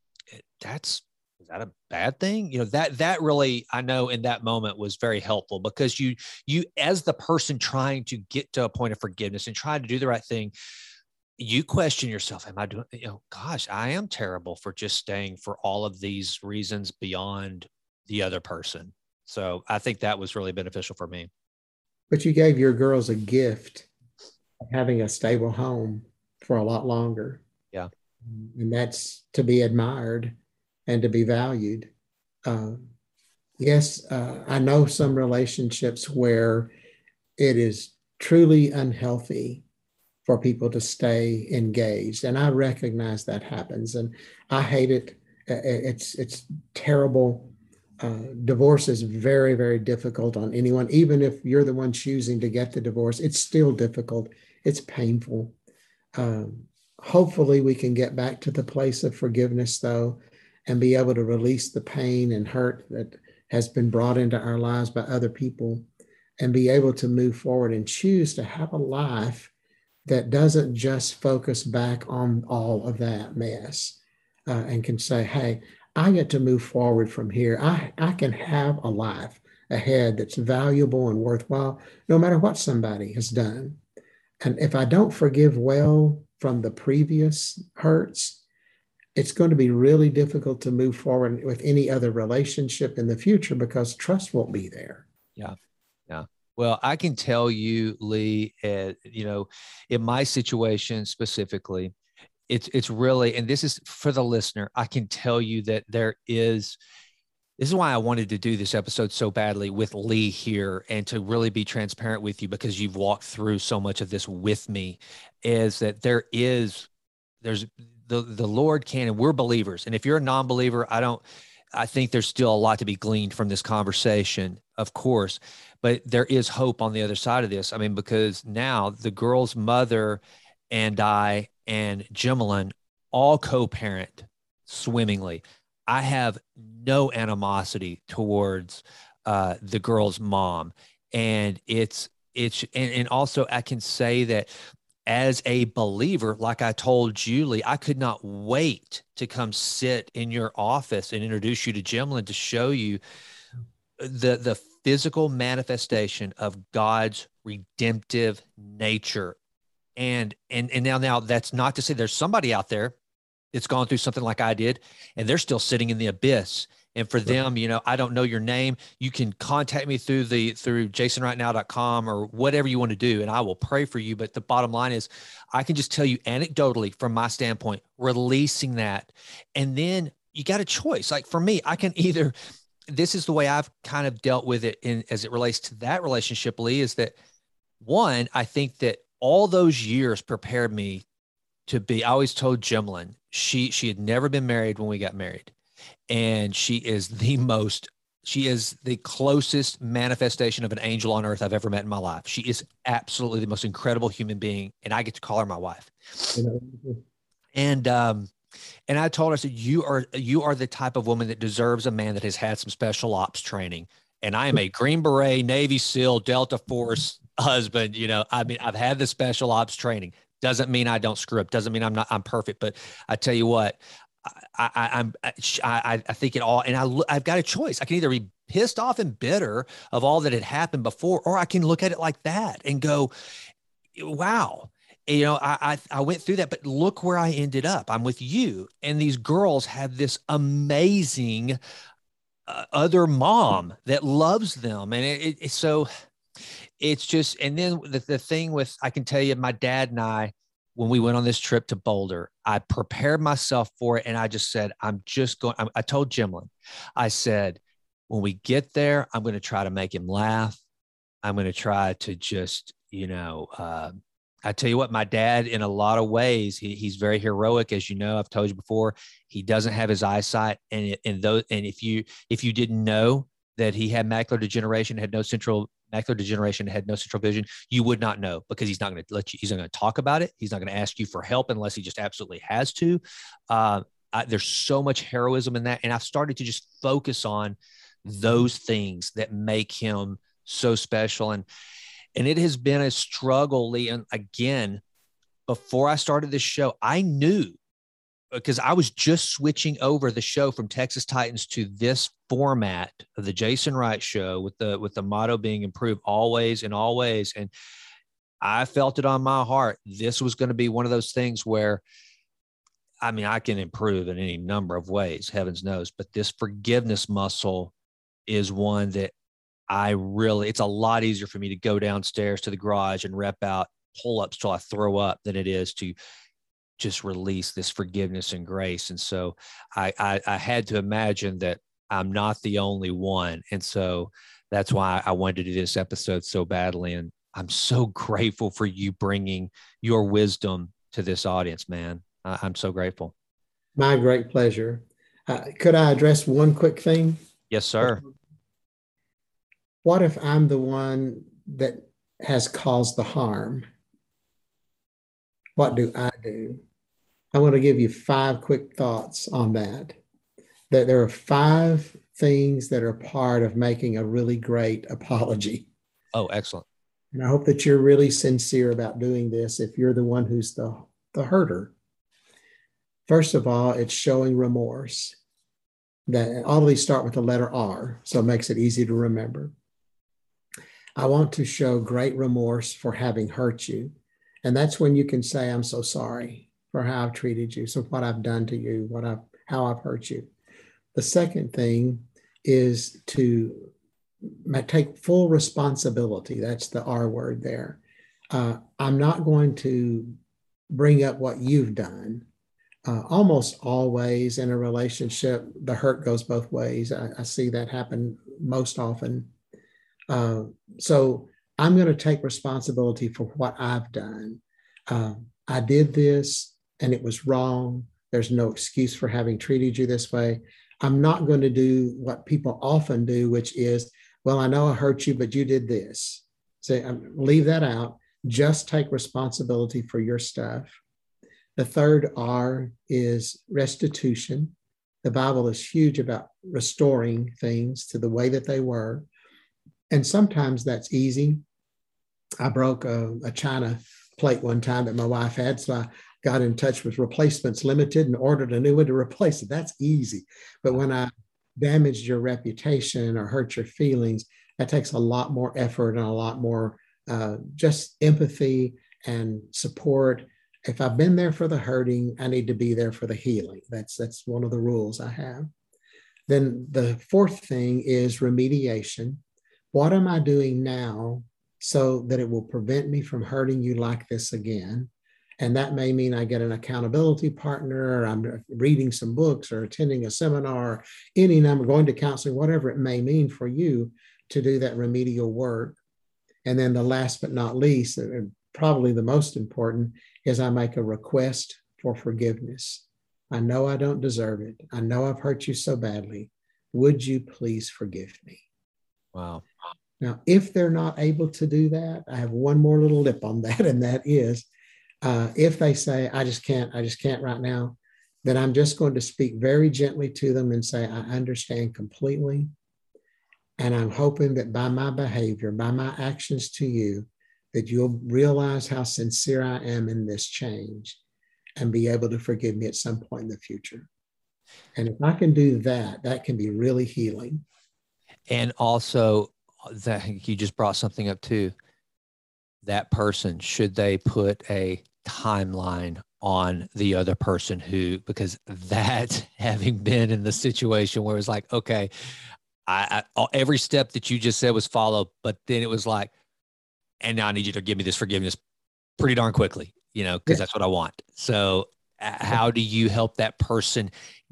that's, is that a bad thing? You know, that, that really, I know in that moment was very helpful, because you, you, as the person trying to get to a point of forgiveness and trying to do the right thing, you question yourself, am I doing, you know, gosh, I am terrible for just staying for all of these reasons beyond the other person. So I think that was really beneficial for me. But you gave your girls a gift of having a stable home for a lot longer. Yeah. And that's to be admired and to be valued. Um, yes, uh, I know some relationships where it is truly unhealthy for people to stay engaged, and I recognize that happens, and I hate it. It's it's terrible. Uh, divorce is very, very difficult on anyone. Even if you're the one choosing to get the divorce, it's still difficult. It's painful. Um, hopefully, we can get back to the place of forgiveness, though, and be able to release the pain and hurt that has been brought into our lives by other people, and be able to move forward and choose to have a life that doesn't just focus back on all of that mess, uh, and can say, hey, I get to move forward from here. I, I can have a life ahead that's valuable and worthwhile, no matter what somebody has done. And if I don't forgive well from the previous hurts, it's going to be really difficult to move forward with any other relationship in the future, because trust won't be there. Yeah. Yeah. Well, I can tell you, Lee, uh, you know, in my situation specifically, it's, it's really, and this is for the listener, I can tell you that there is, this is why I wanted to do this episode so badly with Lee here, and to really be transparent with you, because you've walked through so much of this with me, is that there is, there's the, the Lord can, and we're believers. And if you're a non-believer, I don't, I think there's still a lot to be gleaned from this conversation, of course, but there is hope on the other side of this. I mean, because now the girl's mother and I and Jemilyn all co-parent swimmingly. I have no animosity towards uh, the girl's mom. And it's, it's, and, and also I can say that as a believer, like I told Julie, I could not wait to come sit in your office and introduce you to Jemilyn, to show you the, the physical manifestation of God's redemptive nature. And, and, and now, now that's not to say there's somebody out there that's gone through something like I did, and they're still sitting in the abyss. And for them, you know, I don't know your name. You can contact me through the, through jason right now dot com or whatever you want to do, and I will pray for you. But the bottom line is, I can just tell you anecdotally from my standpoint, releasing that. And then you got a choice. Like for me, I can either, this is the way I've kind of dealt with it in, as it relates to that relationship, Lee, is that one, I think that all those years prepared me to be, I always told Jemilyn, she, she had never been married when we got married. And she is the most She is the closest manifestation of an angel on earth I've ever met in my life. She is absolutely the most incredible human being, and I get to call her my wife. You know, And um, and I told her, I said, you are you are the type of woman that deserves a man that has had some special ops training. And I am a Green Beret, Navy SEAL, Delta Force husband. You know, I mean, I've had the special ops training. Doesn't mean I don't screw up. Doesn't mean I'm not, I'm perfect. But I tell you what, I, I, I'm, I, I think it all, and I, I've got a choice. I can either be pissed off and bitter of all that had happened before, or I can look at it like that and go, wow. You know, I, I, I went through that, but look where I ended up. I'm with you. And these girls have this amazing uh, other mom that loves them. And it, it, it's so, it's just, and then the, the thing with, I can tell you, my dad and I, when we went on this trip to Boulder, I prepared myself for it. And I just said, I'm just going, I, I told Jimlin, I said, when we get there, I'm going to try to make him laugh. I'm going to try to just, you know, uh, I tell you what, my dad, in a lot of ways, he, he's very heroic, as you know. I've told you before. He doesn't have his eyesight, and and those, and if you if you didn't know that he had macular degeneration, had no central macular degeneration, had no central vision, you would not know, because he's not going to let you. He's not going to talk about it. He's not going to ask you for help unless he just absolutely has to. Uh, I, there's so much heroism in that, and I've started to just focus on those things that make him so special. And And it has been a struggle, Lee. And again, before I started this show, I knew, because I was just switching over the show from Texas Titans to this format of the Jason Wright Show, with the with the motto being improve always and always. And I felt it on my heart. This was going to be one of those things where, I mean, I can improve in any number of ways, heavens knows, but this forgiveness muscle is one that I really, it's a lot easier for me to go downstairs to the garage and rep out pull-ups till I throw up than it is to just release this forgiveness and grace. And so I, I, I had to imagine that I'm not the only one. And so that's why I wanted to do this episode so badly. And I'm so grateful for you bringing your wisdom to this audience, man. I, I'm so grateful. My great pleasure. Uh, could I address one quick thing? Yes, sir. What if I'm the one that has caused the harm? What do I do? I want to give you five quick thoughts on that. That there are five things that are part of making a really great apology. Oh, excellent. And I hope that you're really sincere about doing this if you're the one who's the, the hurter. First of all, it's showing remorse. That all of these start with the letter R, so it makes it easy to remember. I want to show great remorse for having hurt you. And that's when you can say, I'm so sorry for how I've treated you, so what I've done to you, what I've, how I've hurt you. The second thing is to take full responsibility. That's the R word there. Uh, I'm not going to bring up what you've done. Uh, almost always in a relationship, the hurt goes both ways. I, I see that happen most often. Uh, so I'm going to take responsibility for what I've done. Uh, I did this and it was wrong. There's no excuse for having treated you this way. I'm not going to do what people often do, which is, well, I know I hurt you, but you did this. So um, leave that out. Just take responsibility for your stuff. The third R is restitution. The Bible is huge about restoring things to the way that they were. And sometimes that's easy. I broke a, a china plate one time that my wife had, so I got in touch with Replacements Limited and ordered a new one to replace it. That's easy. But when I damaged your reputation or hurt your feelings, that takes a lot more effort and a lot more uh, just empathy and support. If I've been there for the hurting, I need to be there for the healing. That's, that's one of the rules I have. Then the fourth thing is remediation. What am I doing now so that it will prevent me from hurting you like this again? And that may mean I get an accountability partner, or I'm reading some books or attending a seminar, any number, going to counseling, whatever it may mean for you to do that remedial work. And then the last but not least, and probably the most important, is I make a request for forgiveness. I know I don't deserve it. I know I've hurt you so badly, would you please forgive me? Wow. Now, if they're not able to do that, I have one more little lip on that, and that is uh, if they say, I just can't, I just can't right now, then I'm just going to speak very gently to them and say, I understand completely. And I'm hoping that by my behavior, by my actions to you, that you'll realize how sincere I am in this change and be able to forgive me at some point in the future. And if I can do that, that can be really healing. And also, that you just brought something up too. That person, should they put a timeline on the other person who, because that, having been in the situation where it's like, okay, I, I every step that you just said was followed, but then it was like, and now I need you to give me this forgiveness pretty darn quickly, you know, because yeah. that's what I want. So uh, how do you help that person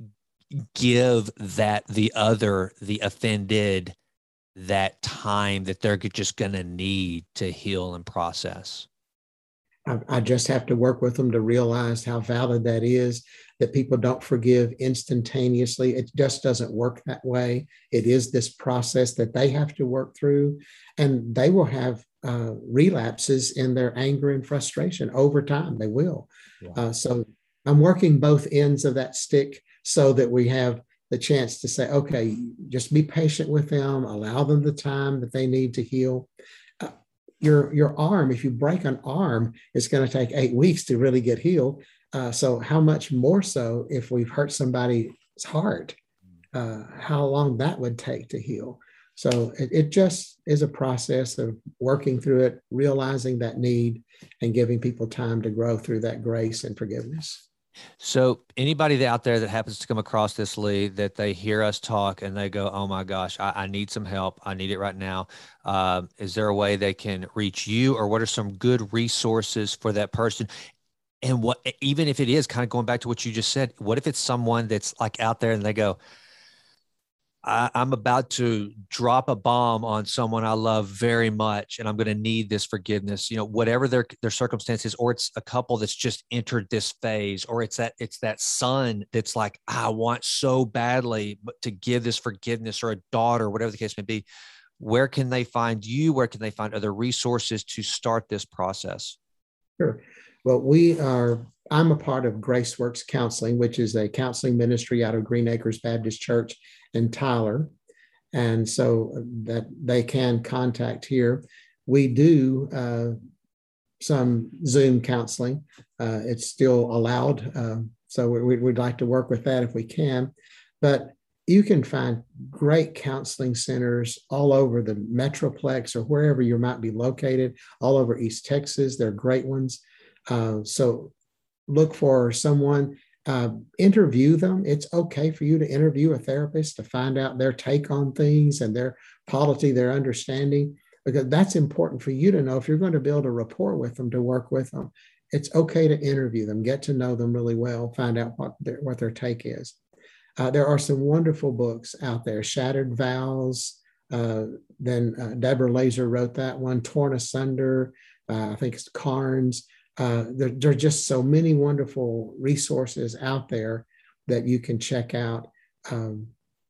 give that the other, the offended, that time that they're just going to need to heal and process? I, I just have to work with them to realize how valid that is, that people don't forgive instantaneously. It just doesn't work that way. It is this process that they have to work through, and they will have uh, relapses in their anger and frustration over time. They will. Yeah. Uh, so I'm working both ends of that stick so that we have the chance to say, okay, just be patient with them, allow them the time that they need to heal. Uh, your, your arm, if you break an arm, it's going to take eight weeks to really get healed. Uh, so how much more so if we've hurt somebody's heart, uh, how long that would take to heal. So it, it just is a process of working through it, realizing that need, and giving people time to grow through that grace and forgiveness. So anybody out there that happens to come across this, Lee, that they hear us talk and they go, oh my gosh, I, I need some help. I need it right now. Uh, is there a way they can reach you, or what are some good resources for that person? And what, even if it is kind of going back to what you just said, what if it's someone that's like out there and they go, I, I'm about to drop a bomb on someone I love very much, and I'm going to need this forgiveness, you know, whatever their, their circumstances, or it's a couple that's just entered this phase, or it's that, it's that son that's like, I want so badly to give this forgiveness, or a daughter, whatever the case may be. Where can they find you? Where can they find other resources to start this process? Sure. Well, we are, I'm a part of GraceWorks Counseling, which is a counseling ministry out of Green Acres Baptist Church in Tyler. And so that they can contact here. We do uh, some Zoom counseling. Uh, it's still allowed. Uh, so we, we'd like to work with that if we can. But you can find great counseling centers all over the Metroplex or wherever you might be located, all over East Texas. They're great ones. Uh, so look for someone, uh, interview them. It's okay for you to interview a therapist to find out their take on things and their polity, their understanding, because that's important for you to know if you're going to build a rapport with them, to work with them. It's okay to interview them, get to know them really well, find out what their, what their take is. Uh, there are some wonderful books out there, Shattered Vows. Uh, then uh, Deborah Laser wrote that one, Torn Asunder. Uh, I think it's Carnes. Uh, there, there are just so many wonderful resources out there that you can check out. Um,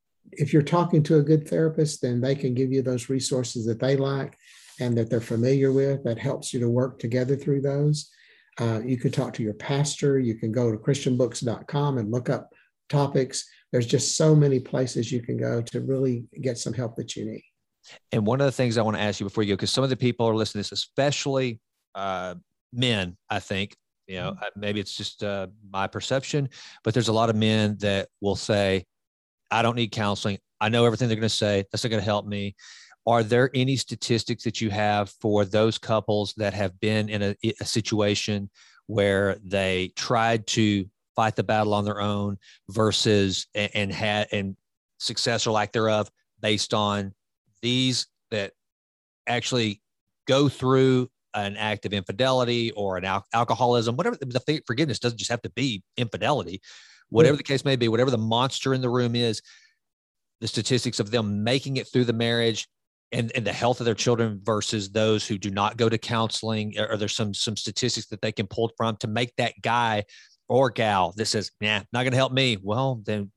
if you're talking to a good therapist, then they can give you those resources that they like and that they're familiar with, that helps you to work together through those. Uh, you can talk to your pastor. You can go to christian books dot com and look up topics. There's just so many places you can go to really get some help that you need. And one of the things I want to ask you before you go, because some of the people are listening to this, especially uh, men, I think, you know, maybe it's just uh, my perception, but there's a lot of men that will say, I don't need counseling. I know everything they're going to say. That's not going to help me. Are there any statistics that you have for those couples that have been in a, a situation where they tried to fight the battle on their own versus and, and had and success or lack thereof based on these that actually go through an act of infidelity or an al- alcoholism, whatever the forgiveness doesn't just have to be infidelity, whatever the case may be, whatever the monster in the room is, the statistics of them making it through the marriage and, and the health of their children versus those who do not go to counseling. Or there's some, some statistics that they can pull from to make that guy or gal that says, nah, not going to help me. Well, then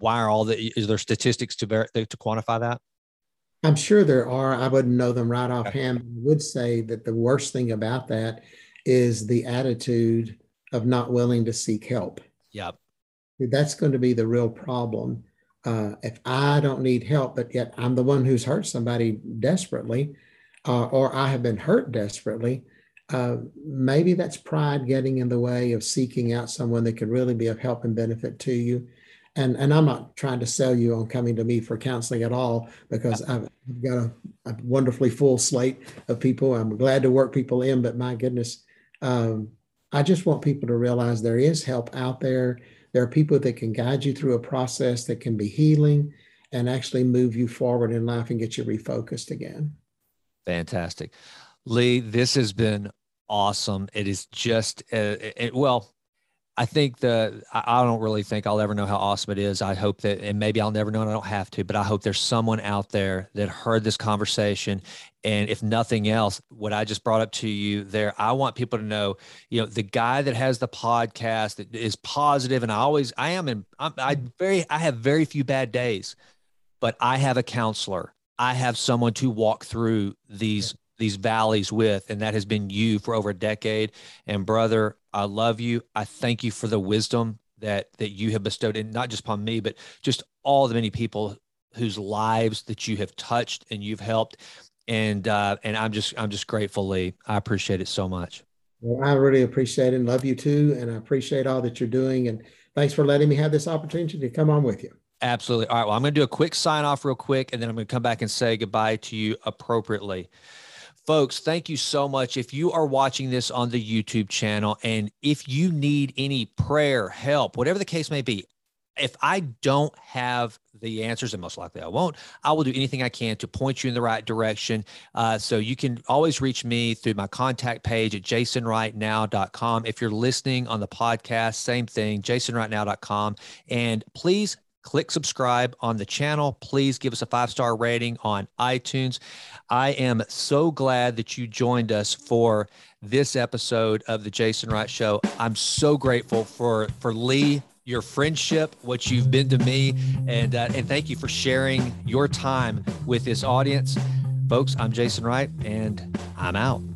why are all the, is there statistics to ver, to quantify that? I'm sure there are. I wouldn't know them right Okay. offhand. I would say that the worst thing about that is the attitude of not willing to seek help. Yep. That's going to be the real problem. Uh, if I don't need help, but yet I'm the one who's hurt somebody desperately, uh, or I have been hurt desperately, uh, maybe that's pride getting in the way of seeking out someone that could really be of help and benefit to you. And, and I'm not trying to sell you on coming to me for counseling at all, because I've got a, a wonderfully full slate of people. I'm glad to work people in, but my goodness, um, I just want people to realize there is help out there. There are people that can guide you through a process that can be healing and actually move you forward in life and get you refocused again. Fantastic. Lee, this has been awesome. It is just, uh, it, well, I think the, I, I don't really think I'll ever know how awesome it is. I hope that, and maybe I'll never know and I don't have to, but I hope there's someone out there that heard this conversation. And if nothing else, what I just brought up to you there, I want people to know, you know, the guy that has the podcast that is positive, and I always, I am in, I'm, I very, I have very few bad days, but I have a counselor. I have someone to walk through these, these valleys with, and that has been you for over a decade. And brother, I love you. I thank you for the wisdom that, that you have bestowed in not just upon me, but just all the many people whose lives that you have touched and you've helped. And, uh, and I'm just, I'm just grateful, Lee. I appreciate it so much. Well, I really appreciate it and love you too. And I appreciate all that you're doing. And thanks for letting me have this opportunity to come on with you. Absolutely. All right. Well, I'm going to do a quick sign off real quick, and then I'm going to come back and say goodbye to you appropriately. Folks, thank you so much. If you are watching this on the YouTube channel, and if you need any prayer, help, whatever the case may be, if I don't have the answers, and most likely I won't, I will do anything I can to point you in the right direction. Uh, so you can always reach me through my contact page at jason right now dot com. If you're listening on the podcast, same thing, jason right now dot com. And please click subscribe on the channel. Please give us a five-star rating on iTunes. I am so glad that you joined us for this episode of the Jason Wright Show. I'm so grateful for, for Lee, your friendship, what you've been to me, and, uh, and thank you for sharing your time with this audience. Folks, I'm Jason Wright, and I'm out.